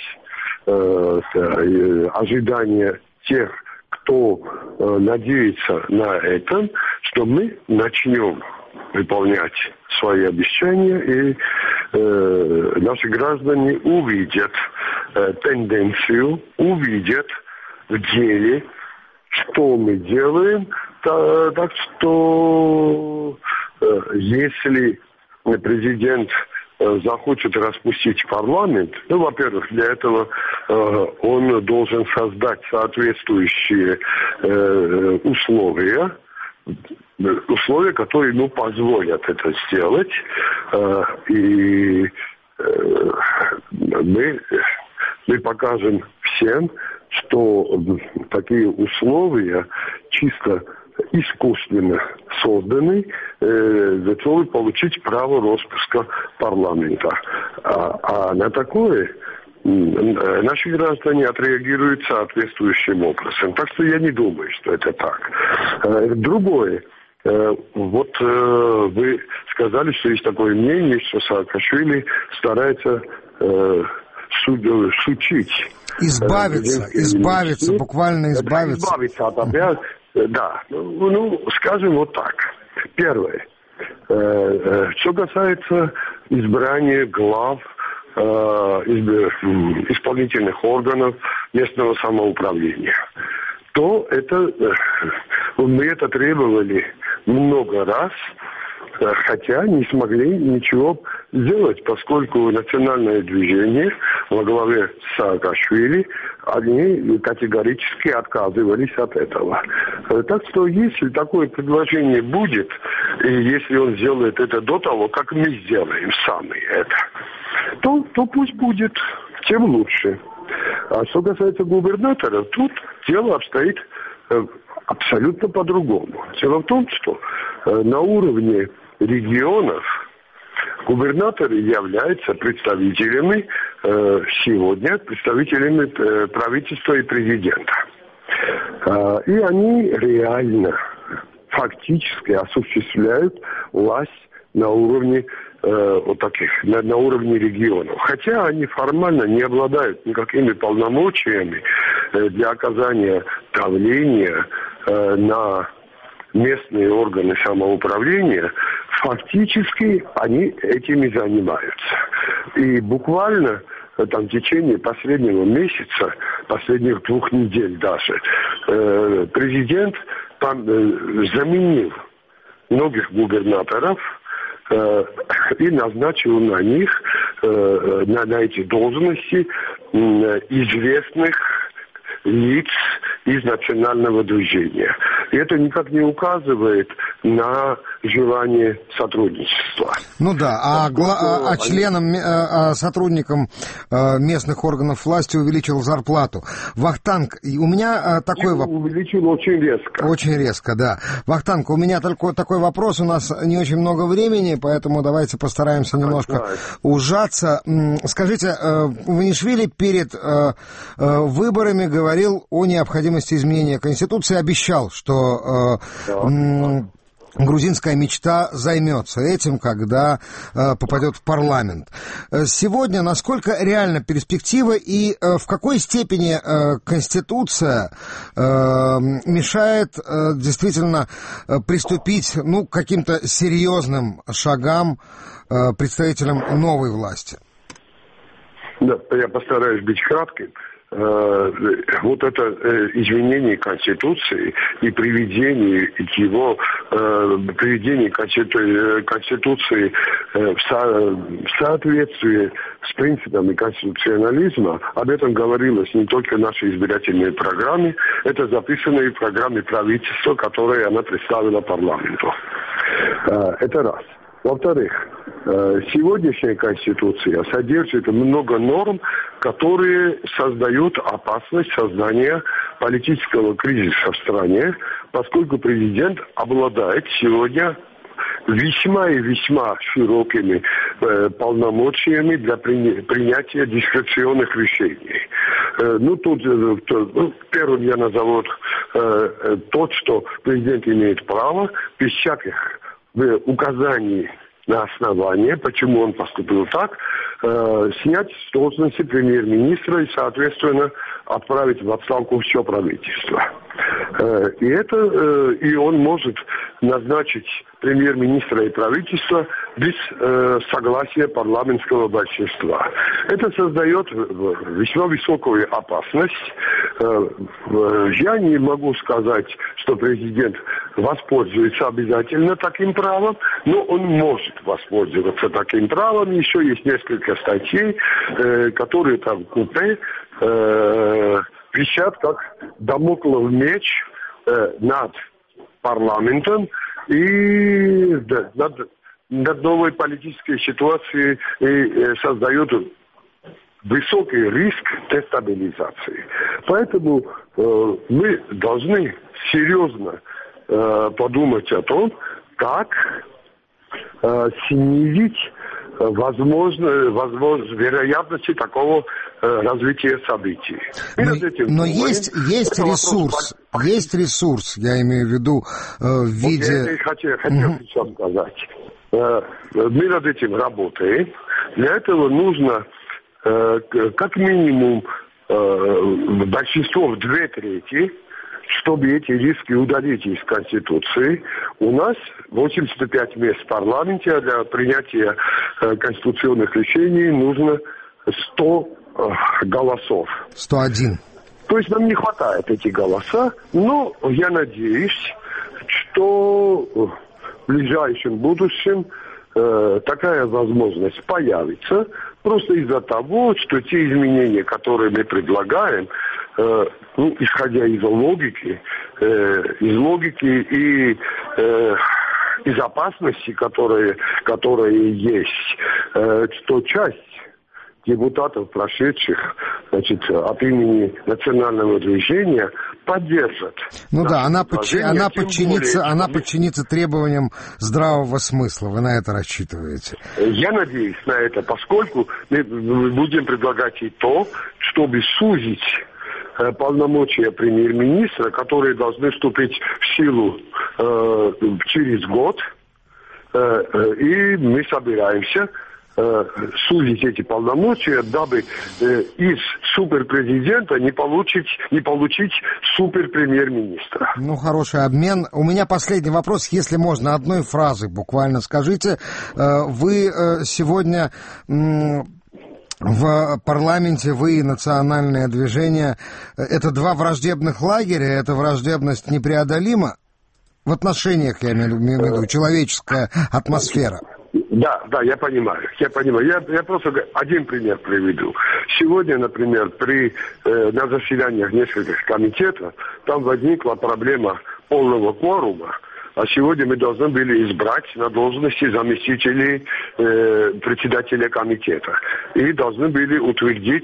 ожидания тех, кто надеется на это, что мы начнем выполнять свои обещания, и наши граждане увидят тенденцию, увидят в деле, что мы делаем. Так что если президент захочет распустить парламент, ну, во-первых, для этого он должен создать соответствующие условия, которые ему позволят это сделать. И мы покажем всем, что такие условия чисто искусственно созданы для того, чтобы получить право распуска парламента. А на такое наши граждане отреагируют соответствующим образом. Так что я не думаю, что это так. Другое. Вот вы сказали, что есть такое мнение, что Саакашвили старается сучить. Избавиться, буквально избавиться. Избавиться от обязанностей. Да, ну, скажем вот так. Первое. Что касается избрания глав исполнительных органов местного самоуправления, то это мы это требовали много раз, хотя не смогли ничего сделать, поскольку национальное движение во главе Саакашвили, они категорически отказывались от этого. Так что если такое предложение будет, и если он сделает это до того, как мы сделаем сами это, то пусть будет, тем лучше. А что касается губернатора, тут дело обстоит абсолютно по-другому. Дело в том, что на уровне регионов губернаторы являются представителями сегодня, представителями правительства и президента. И они реально, фактически осуществляют власть на уровне на уровне регионов. Хотя они формально не обладают никакими полномочиями для оказания давления на местные органы самоуправления, фактически они этим и занимаются. И буквально там, в течение последнего месяца, последних 2 недель даже, президент там заменил многих губернаторов и назначил на них, на эти должности известных лиц из национального движения. И это никак не указывает на желание сотрудничества. Ну да, сотрудникам местных органов власти увеличил зарплату. Вахтанг, у меня такой вопрос. Увеличил очень резко. Очень резко, да. Вахтанг, у меня такой вопрос, у нас не очень много времени, поэтому давайте постараемся немножко ужаться. Скажите, Иванишвили перед выборами говорил о необходимости изменения Конституции, обещал, что грузинская мечта займется этим, когда попадет в парламент. Сегодня насколько реальна перспектива и в какой степени Конституция мешает действительно приступить к каким-то серьезным шагам представителям новой власти? Да, я постараюсь быть кратким. Вот это изменение Конституции и приведение Конституции в соответствии с принципами конституционализма, об этом говорилось не только в нашей избирательной программе, это записано и в программе правительства, которую она представила парламенту. Это раз. Во-вторых, сегодняшняя Конституция содержит много норм, которые создают опасность создания политического кризиса в стране, поскольку президент обладает сегодня весьма и весьма широкими полномочиями для принятия дискреционных решений. Первым я назову тот, что президент имеет право без всяких указаний на основание, почему он поступил так, снять с должности премьер-министра и, соответственно, отправить в отставку все правительство. И он может назначить премьер-министра и правительства без согласия парламентского большинства. Это создает весьма высокую опасность. Я не могу сказать, что президент воспользуется обязательно таким правом, но он может воспользоваться таким правом. Еще есть несколько статей, которые там купе висят как дамоклов меч над парламентом и над новой политической ситуацией создают высокий риск дестабилизации. Поэтому мы должны серьезно подумать о том, как снизить вероятности такого развития событий. Но есть ресурс, я имею в виду в виде... Я хотел сейчас сказать. Мы над этим работаем. Для этого нужно как минимум большинство в 2/3, чтобы эти риски удалить из Конституции. У нас 85 мест в парламенте, а для принятия конституционных решений нужно 100 голосов. 101. То есть нам не хватает эти голоса, но я надеюсь, что в ближайшем будущем такая возможность появится, просто из-за того, что те изменения, которые мы предлагаем, исходя из логики и из опасности, которые есть, что часть депутатов, прошедших, от имени национального движения, поддержат. Она подчинится требованиям здравого смысла. Вы на это рассчитываете? Я надеюсь на это, поскольку мы будем предлагать и то, чтобы сузить полномочия премьер-министра, которые должны вступить в силу через год, и мы собираемся сузить эти полномочия, дабы из суперпрезидента не получить суперпремьер-министра. Хороший обмен. У меня последний вопрос, если можно, одной фразой буквально скажите. Вы сегодня в парламенте, вы и национальное движение, это два враждебных лагеря, эта враждебность непреодолима? В отношениях, я имею в виду, человеческая атмосфера. Да, я понимаю. Я просто один пример приведу. Сегодня, например, на заседаниях нескольких комитетов там возникла проблема полного кворума. А сегодня мы должны были избрать на должности заместителей председателя комитета. И должны были утвердить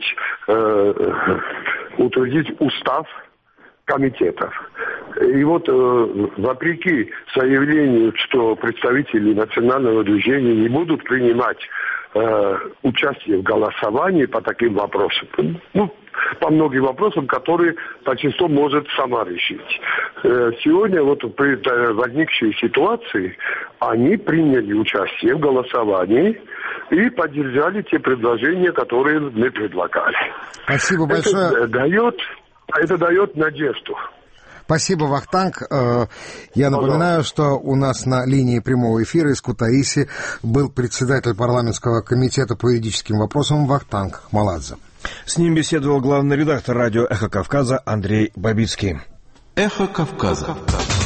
устав комитетов. И вот вопреки заявлению, что представители национального движения не будут принимать участие в голосовании по таким вопросам, по многим вопросам, которые большинство может сама решить. Сегодня вот при возникшей ситуации они приняли участие в голосовании и поддержали те предложения, которые мы предлагали. Спасибо большое. Это дает надежду. Спасибо, Вахтанг. Я напоминаю, что у нас на линии прямого эфира из Кутаиси был председатель парламентского комитета по юридическим вопросам Вахтанг Маладзе. С ним беседовал главный редактор радио «Эхо Кавказа» Андрей Бабицкий. «Эхо Кавказа».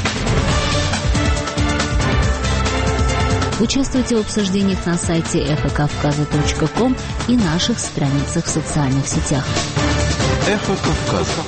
Участвуйте в обсуждениях на сайте эхокавказа.ком и наших страницах в социальных сетях. «Эхо Кавказа».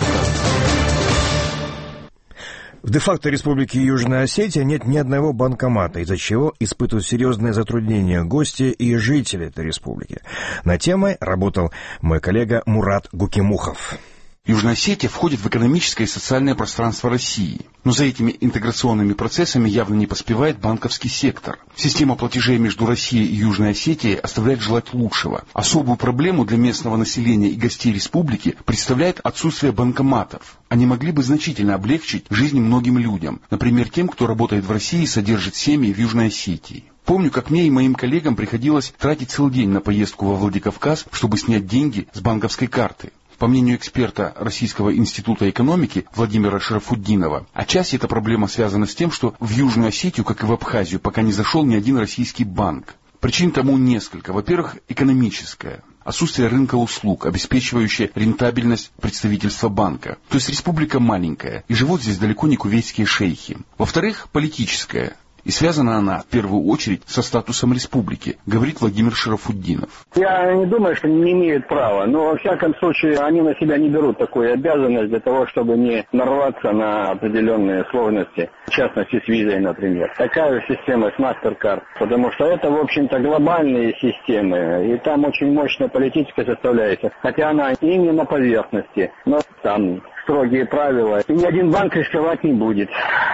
В де-факто Республики Южная Осетия нет ни одного банкомата, из-за чего испытывают серьезные затруднения гости и жители этой республики. Над темой работал мой коллега Мурат Гукимухов. Южная Осетия входит в экономическое и социальное пространство России. Но за этими интеграционными процессами явно не поспевает банковский сектор. Система платежей между Россией и Южной Осетией оставляет желать лучшего. Особую проблему для местного населения и гостей республики представляет отсутствие банкоматов. Они могли бы значительно облегчить жизнь многим людям, например, тем, кто работает в России и содержит семьи в Южной Осетии. Помню, как мне и моим коллегам приходилось тратить целый день на поездку во Владикавказ, чтобы снять деньги с банковской карты. По мнению эксперта Российского института экономики Владимира Шарафутдинова, отчасти эта проблема связана с тем, что в Южную Осетию, как и в Абхазию, пока не зашел ни один российский банк. Причин тому несколько. Во-первых, экономическая. Отсутствие рынка услуг, обеспечивающее рентабельность представительства банка. То есть республика маленькая, и живут здесь далеко не кувейтские шейхи. Во-вторых, политическая. И связана она, в первую очередь, со статусом республики, говорит Владимир Шарафутдинов. Я не думаю, что не имеют права, но, во всяком случае, они на себя не берут такую обязанность для того, чтобы не нарваться на определенные сложности, в частности, с визой, например. Такая же система с MasterCard, потому что это, в общем-то, глобальные системы, и там очень мощная политическая составляющая, хотя она и не на поверхности, но там строгие правила, и ни один банк рисковать не будет.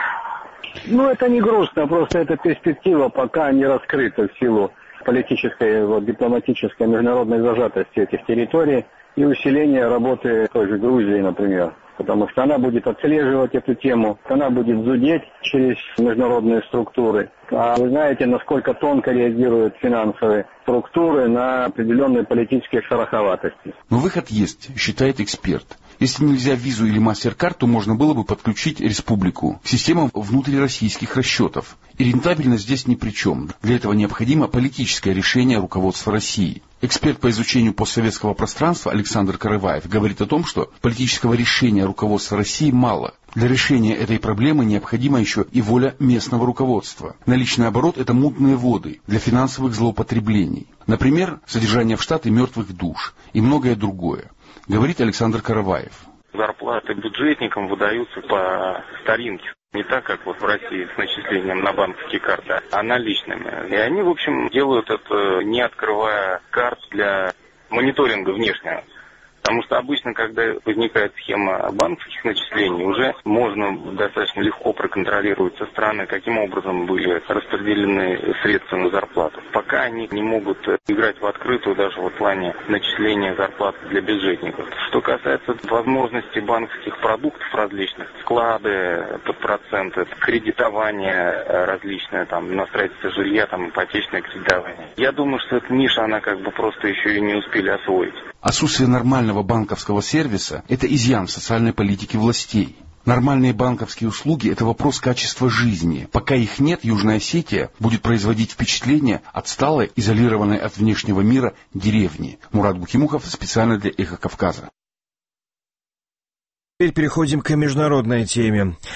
Это не грустно, просто эта перспектива пока не раскрыта в силу политической, дипломатической, международной зажатости этих территорий и усиления работы той же Грузии, например. Потому что она будет отслеживать эту тему, она будет зудеть через международные структуры. А вы знаете, насколько тонко реагируют финансовые структуры на определенные политические шероховатости. Но выход есть, считает эксперт. Если нельзя визу или MasterCard, то можно было бы подключить республику к системам внутрироссийских расчетов. И рентабельность здесь ни при чем. Для этого необходимо политическое решение руководства России. Эксперт по изучению постсоветского пространства Александр Карываев говорит о том, что политического решения руководства России мало. Для решения этой проблемы необходима еще и воля местного руководства. Наличный оборот – это мутные воды для финансовых злоупотреблений. Например, содержание в штате мертвых душ и многое другое, говорит Александр Карываев. Зарплаты бюджетникам выдаются по старинке. Не так, как в России с начислением на банковские карты, а наличными. И они, в общем, делают это, не открывая карт для мониторинга внешнего. Потому что обычно, когда возникает схема банковских начислений, уже можно достаточно легко проконтролировать со стороны, каким образом были распределены средства на зарплату. Пока они не могут играть в открытую даже в плане начисления зарплат для бюджетников. Что касается возможности банковских продуктов различных, склады под проценты, кредитование различное, на строительство жилья, ипотечное кредитование. Я думаю, что эта ниша, она просто еще и не успели освоить. Отсутствие нормального банковского сервиса – это изъян в социальной политике властей. Нормальные банковские услуги – это вопрос качества жизни. Пока их нет, Южная Осетия будет производить впечатление отсталой, изолированной от внешнего мира деревни. Мурат Гукимухов специально для «Эхо Кавказа». Теперь переходим к международной теме.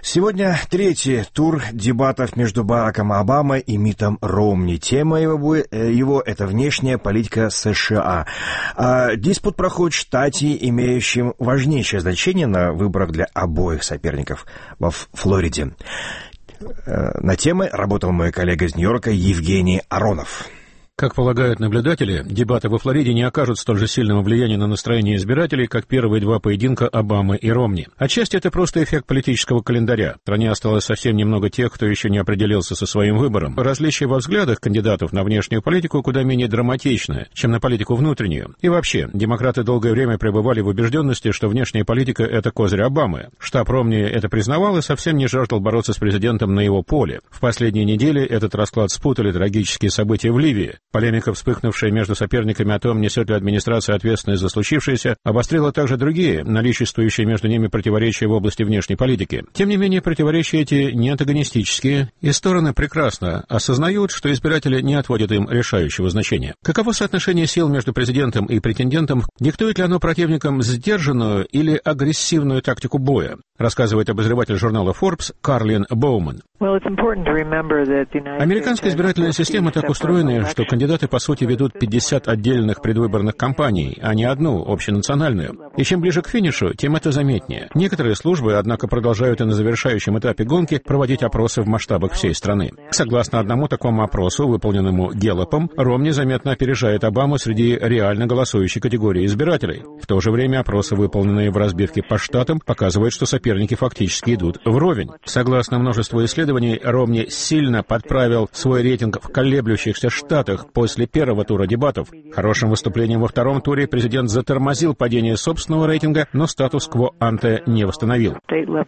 Сегодня третий тур дебатов между Бараком Обамой и Миттом Ромни. Тема его – это внешняя политика США. Диспут проходит в штате, имеющем важнейшее значение на выборах для обоих соперников во Флориде. На темы работал мой коллега из Нью-Йорка Евгений Аронов. Как полагают наблюдатели, дебаты во Флориде не окажут столь же сильного влияния на настроение избирателей, как первые два поединка Обамы и Ромни. Отчасти это просто эффект политического календаря. В стране осталось совсем немного тех, кто еще не определился со своим выбором. Различия во взглядах кандидатов на внешнюю политику куда менее драматичны, чем на политику внутреннюю. И вообще, демократы долгое время пребывали в убежденности, что внешняя политика — это козырь Обамы. Штаб Ромни это признавал и совсем не жаждал бороться с президентом на его поле. В последние недели этот расклад спутали трагические события в Ливии. Полемика, вспыхнувшая между соперниками о том, несет ли администрация ответственность за случившееся, обострила также другие, наличествующие между ними противоречия в области внешней политики. Тем не менее, противоречия эти не антагонистические, и стороны прекрасно осознают, что избиратели не отводят им решающего значения. Каково соотношение сил между президентом и претендентом, диктует ли оно противникам сдержанную или агрессивную тактику боя, рассказывает обозреватель журнала Forbes Карлин Боуман. Американская избирательная система так устроена, что кандидаты, по сути, ведут 50 отдельных предвыборных кампаний, а не одну, общенациональную. И чем ближе к финишу, тем это заметнее. Некоторые службы, однако, продолжают и на завершающем этапе гонки проводить опросы в масштабах всей страны. Согласно одному такому опросу, выполненному Гэллопом, Ромни заметно опережает Обаму среди реально голосующей категории избирателей. В то же время опросы, выполненные в разбивке по штатам, показывают, что соперники фактически идут вровень. Согласно множеству исследований, Ромни сильно подправил свой рейтинг в колеблющихся штатах после первого тура дебатов. Хорошим выступлением во втором туре президент затормозил падение собственного рейтинга, но статус-кво анте не восстановил.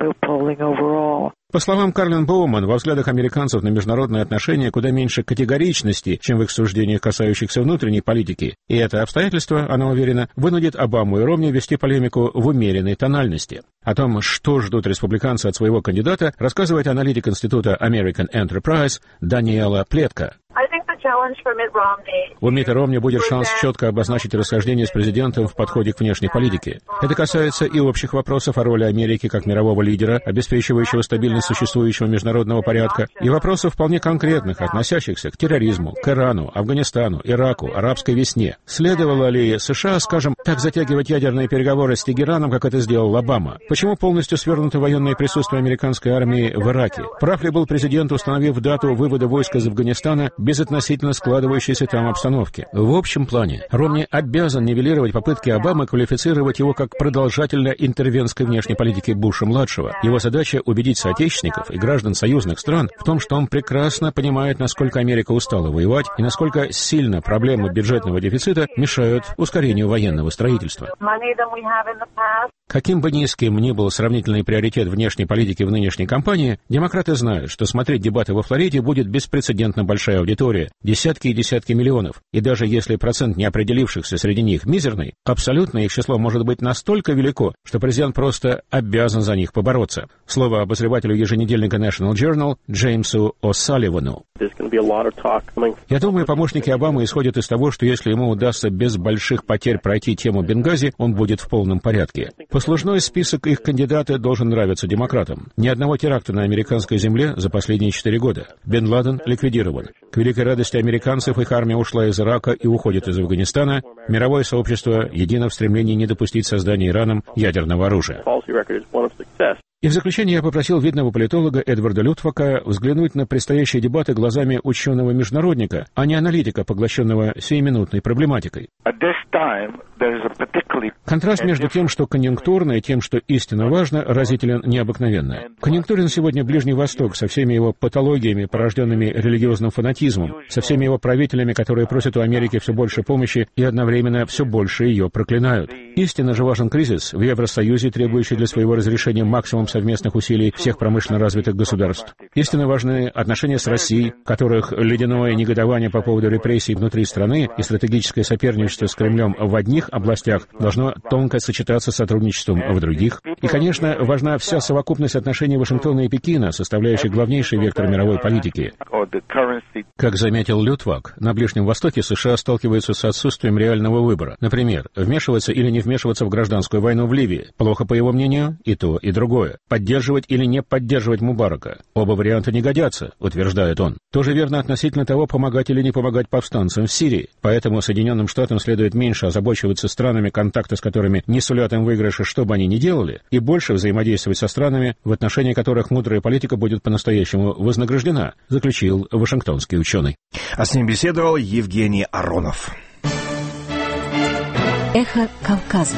По словам Карлин Боуман, во взглядах американцев на международные отношения куда меньше категоричности, чем в их суждениях, касающихся внутренней политики. И это обстоятельство, она уверена, вынудит Обаму и Ромни вести полемику в умеренной тональности. О том, что ждут республиканцы от своего кандидата, рассказывает аналитик Института American Enterprise Даниэла Плетко. У Митта Ромни будет шанс четко обозначить расхождение с президентом в подходе к внешней политике. Это касается и общих вопросов о роли Америки как мирового лидера, обеспечивающего стабильность существующего международного порядка, и вопросов вполне конкретных, относящихся к терроризму, к Ирану, Афганистану, Ираку, арабской весне. Следовало ли США, скажем, так затягивать ядерные переговоры с Тегераном, как это сделал Обама? Почему полностью свернуто военное присутствие американской армии в Ираке? Прав ли был президент, установив дату вывода войск из Афганистана без относительно складывающейся там обстановки? В общем плане, Ромни обязан нивелировать попытки Обамы квалифицировать его как продолжателя интервентской внешней политики Буша-младшего. Его задача — убедить соотечественников и граждан союзных стран в том, что он прекрасно понимает, насколько Америка устала воевать и насколько сильно проблемы бюджетного дефицита мешают ускорению военного строительства. Каким бы низким ни был сравнительный приоритет внешней политики в нынешней кампании, демократы знают, что смотреть дебаты во Флориде будет беспрецедентно большая аудитория, десятки и десятки миллионов, и даже если процент неопределившихся среди них мизерный, абсолютно их число может быть настолько велико, что президент просто обязан за них побороться. Слово обозревателю еженедельника National Journal Джеймсу О'Салливану. Я думаю, помощники Обамы исходят из того, что если ему удастся без больших потерь пройти тему Бенгази, он будет в полном порядке. Послужной список их кандидата должен нравиться демократам. Ни одного теракта на американской земле за последние 4 года. Бен Ладен ликвидирован. К великой радости американцев их армия ушла из Ирака и уходит из Афганистана. Мировое сообщество едино в стремлении не допустить создания Ираном ядерного оружия. И в заключение я попросил видного политолога Эдварда Лютвака взглянуть на предстоящие дебаты глазами ученого-международника, а не аналитика, поглощенного сиюминутной проблематикой. Контраст между тем, что конъюнктурно, и тем, что истинно важно, разителен необыкновенно. Конъюнктурен сегодня Ближний Восток со всеми его патологиями, порожденными религиозным фанатизмом, со всеми его правителями, которые просят у Америки все больше помощи и одновременно все больше ее проклинают. Истинно же важен кризис в Евросоюзе, требующий для своего разрешения максимум совместных усилий всех промышленно развитых государств. Истинно важны отношения с Россией, в которых ледяное негодование по поводу репрессий внутри страны и стратегическое соперничество с Кремлем в одних областях должно тонко сочетаться с сотрудничеством в других. И, конечно, важна вся совокупность отношений Вашингтона и Пекина, составляющих главнейший вектор мировой политики. Как заметил Лютвак, на Ближнем Востоке США сталкиваются с отсутствием реального выбора. Например, вмешиваться или не вмешиваться в гражданскую войну в Ливии. Плохо, по его мнению, и то, и другое. Мубарака, поддерживать или не поддерживать Мубарака. Оба варианта не годятся, утверждает он. Тоже верно относительно того, помогать или не помогать повстанцам в Сирии. Поэтому Соединенным Штатам следует меньше озабочиваться странами, контакты с которыми не сулят им выигрыша, что бы они ни делали, и больше взаимодействовать со странами, в отношении которых мудрая политика будет по-настоящему вознаграждена, заключил вашингтонский ученый. А с ним беседовал Евгений Аронов. Эхо Кавказа.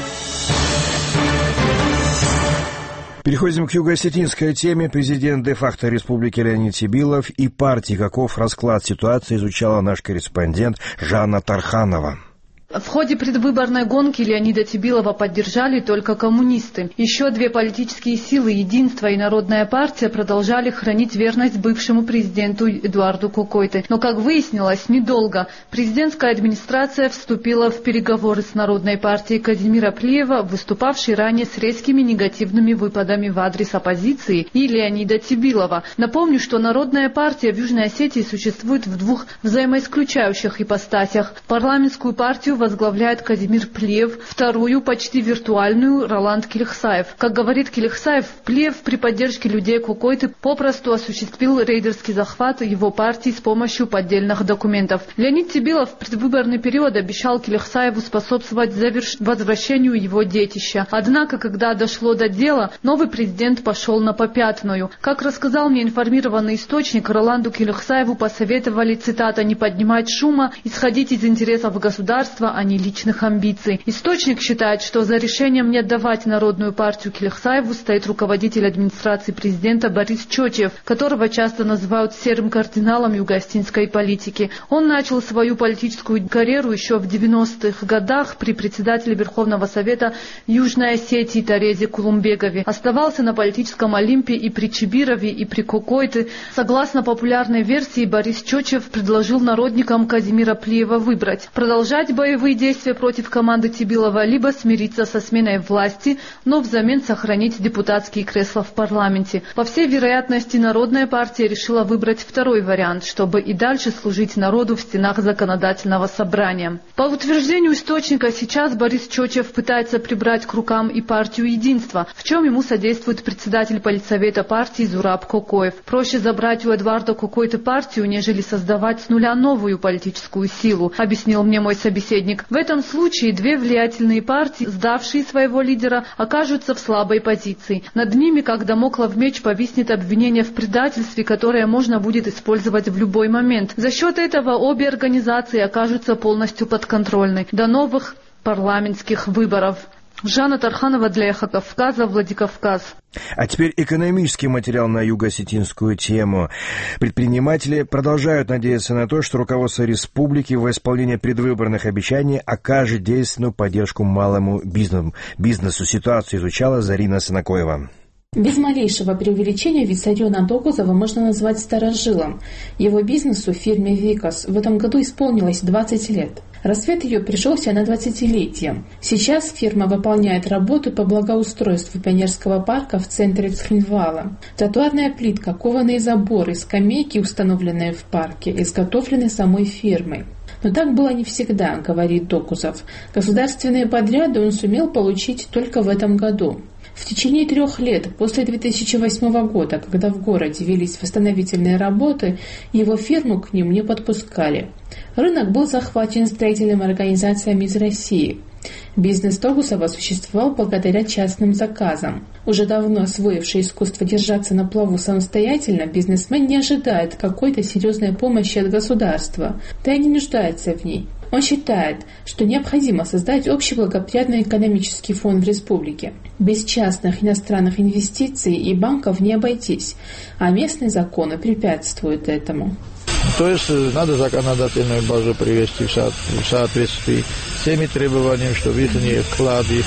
Переходим к юго-осетинской теме. Президент де-факто республики Леонид Сибилов и партии. Каков расклад ситуации, изучала наш корреспондент Жанна Тарханова. В ходе предвыборной гонки Леонида Сибилова поддержали только коммунисты. Еще две политические силы «Единство» и «Народная партия» продолжали хранить верность бывшему президенту Эдуарду Кокойте. Но, как выяснилось, недолго. Президентская администрация вступила в переговоры с Народной партией Казимира Плиева, выступавшей ранее с резкими негативными выпадами в адрес оппозиции, и Леонида Сибилова. Напомню, что Народная партия в Южной Осетии существует в двух взаимоисключающих ипостасях. Парламентскую партию возглавляет Казимир Плиев, вторую, почти виртуальную, Роланд Келихсаев. Как говорит Келихсаев, Плиев при поддержке людей Кокойты попросту осуществил рейдерский захват его партии с помощью поддельных документов. Леонид Сибилов в предвыборный период обещал Келихсаеву способствовать возвращению его детища. Однако, когда дошло до дела, новый президент пошел на попятную. Как рассказал мне информированный источник, Роланду Келихсаеву посоветовали, цитата, «не поднимать шума, исходить из интересов государства, а не личных амбиций». Источник считает, что за решением не отдавать Народную партию Келихсаеву стоит руководитель администрации президента Борис Чочев, которого часто называют серым кардиналом юго-осетинской политики. Он начал свою политическую карьеру еще в 90-х годах при председателе Верховного Совета Южной Осетии Тарезе Кулумбегове. Оставался на политическом Олимпе и при Чибирове, и при Кокойте. Согласно популярной версии, Борис Чочев предложил народникам Казимира Плиева выбрать: продолжать боевые действия против команды Сибилова, либо смириться со сменой власти, но взамен сохранить депутатские кресла в парламенте. По всей вероятности, Народная партия решила выбрать второй вариант, чтобы и дальше служить народу в стенах законодательного собрания. По утверждению источника, сейчас Борис Чочев пытается прибрать к рукам и партию «Единство», в чем ему содействует председатель политсовета партии Зураб Кокоев. Проще забрать у Эдуарда Кокойте партию, нежели создавать с нуля новую политическую силу, объяснил мне мой собеседник. В этом случае две влиятельные партии, сдавшие своего лидера, окажутся в слабой позиции. Над ними, как дамоклов меч, повиснет обвинение в предательстве, которое можно будет использовать в любой момент. За счет этого обе организации окажутся полностью подконтрольны до новых парламентских выборов. Жанна Тарханова для Эхо Кавказа, Владикавказ. А теперь экономический материал на юго-осетинскую тему. Предприниматели продолжают надеяться на то, что руководство республики во исполнение предвыборных обещаний окажет действенную поддержку малому бизнесу. Ситуацию изучала Зарина Санакоева. Без малейшего преувеличения Виссариона Докузова можно назвать старожилом. Его бизнесу, фирме «Викас», в этом году исполнилось 20 лет. Расцвет ее пришелся на 20-летие. Сейчас фирма выполняет работу по благоустройству пионерского парка в центре Цхинвала. Тротуарная плитка, кованые заборы, скамейки, установленные в парке, изготовлены самой фирмой. Но так было не всегда, говорит Докузов. Государственные подряды он сумел получить только в этом году. В течение 3 лет после 2008 года, когда в городе велись восстановительные работы, его фирму к ним не подпускали. Рынок был захвачен строительными организациями из России. Бизнес Докузова существовал благодаря частным заказам. Уже давно освоивший искусство держаться на плаву самостоятельно, бизнесмен не ожидает какой-то серьезной помощи от государства, да и не нуждается в ней. Он считает, что необходимо создать общий благоприятный экономический фонд в республике. Без частных иностранных инвестиций и банков не обойтись, а местные законы препятствуют этому. То есть надо законодательную базу привести в соответствии с теми требованиями, чтобы их вклад, их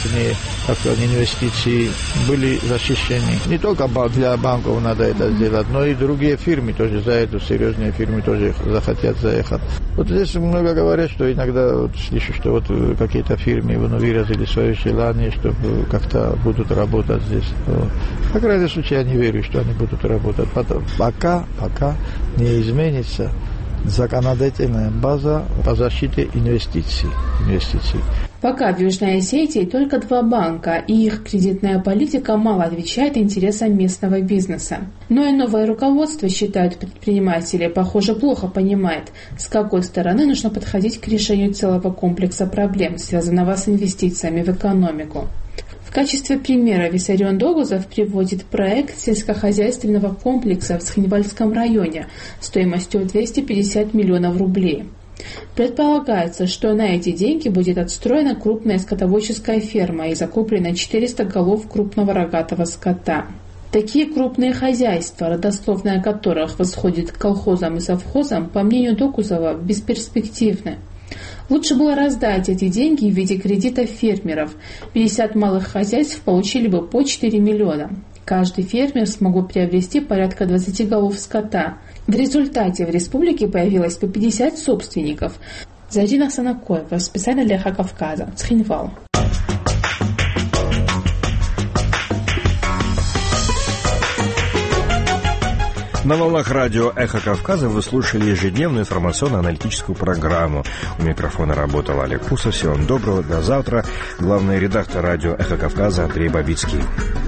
инвестиции были защищены. Не только для банков надо это сделать, но и другие фирмы тоже за это, серьезные фирмы тоже захотят заехать. Вот здесь много говорят, что иногда слышу, что какие-то фирмы выразили свое желание, чтобы как-то будут работать здесь. По крайней случае, я не верю, что они будут работать. Пока не изменится законодательная база по защите инвестиций. Пока в Южной Осетии только 2 банка, и их кредитная политика мало отвечает интересам местного бизнеса. Но и новое руководство, считают предприниматели, похоже, плохо понимает, с какой стороны нужно подходить к решению целого комплекса проблем, связанного с инвестициями в экономику. В качестве примера Виссарион Догузов приводит проект сельскохозяйственного комплекса в Цхинвальском районе стоимостью 250 миллионов рублей. Предполагается, что на эти деньги будет отстроена крупная скотоводческая ферма и закуплено 400 голов крупного рогатого скота. Такие крупные хозяйства, родословная которых восходит к колхозам и совхозам, по мнению Догузова, бесперспективны. Лучше было раздать эти деньги в виде кредитов фермеров. 50 малых хозяйств получили бы по 4 миллиона. Каждый фермер смог приобрести порядка 20 голов скота. В результате в республике появилось по 50 собственников. Зарина Санакоева, специально для Эхо Кавказа, Цхинвал. На волнах радио «Эхо Кавказа» вы слушали ежедневную информационно-аналитическую программу. У микрофона работал Олег Фусов. Всего вам доброго, до завтра. Главный редактор радио «Эхо Кавказа» Андрей Бабицкий.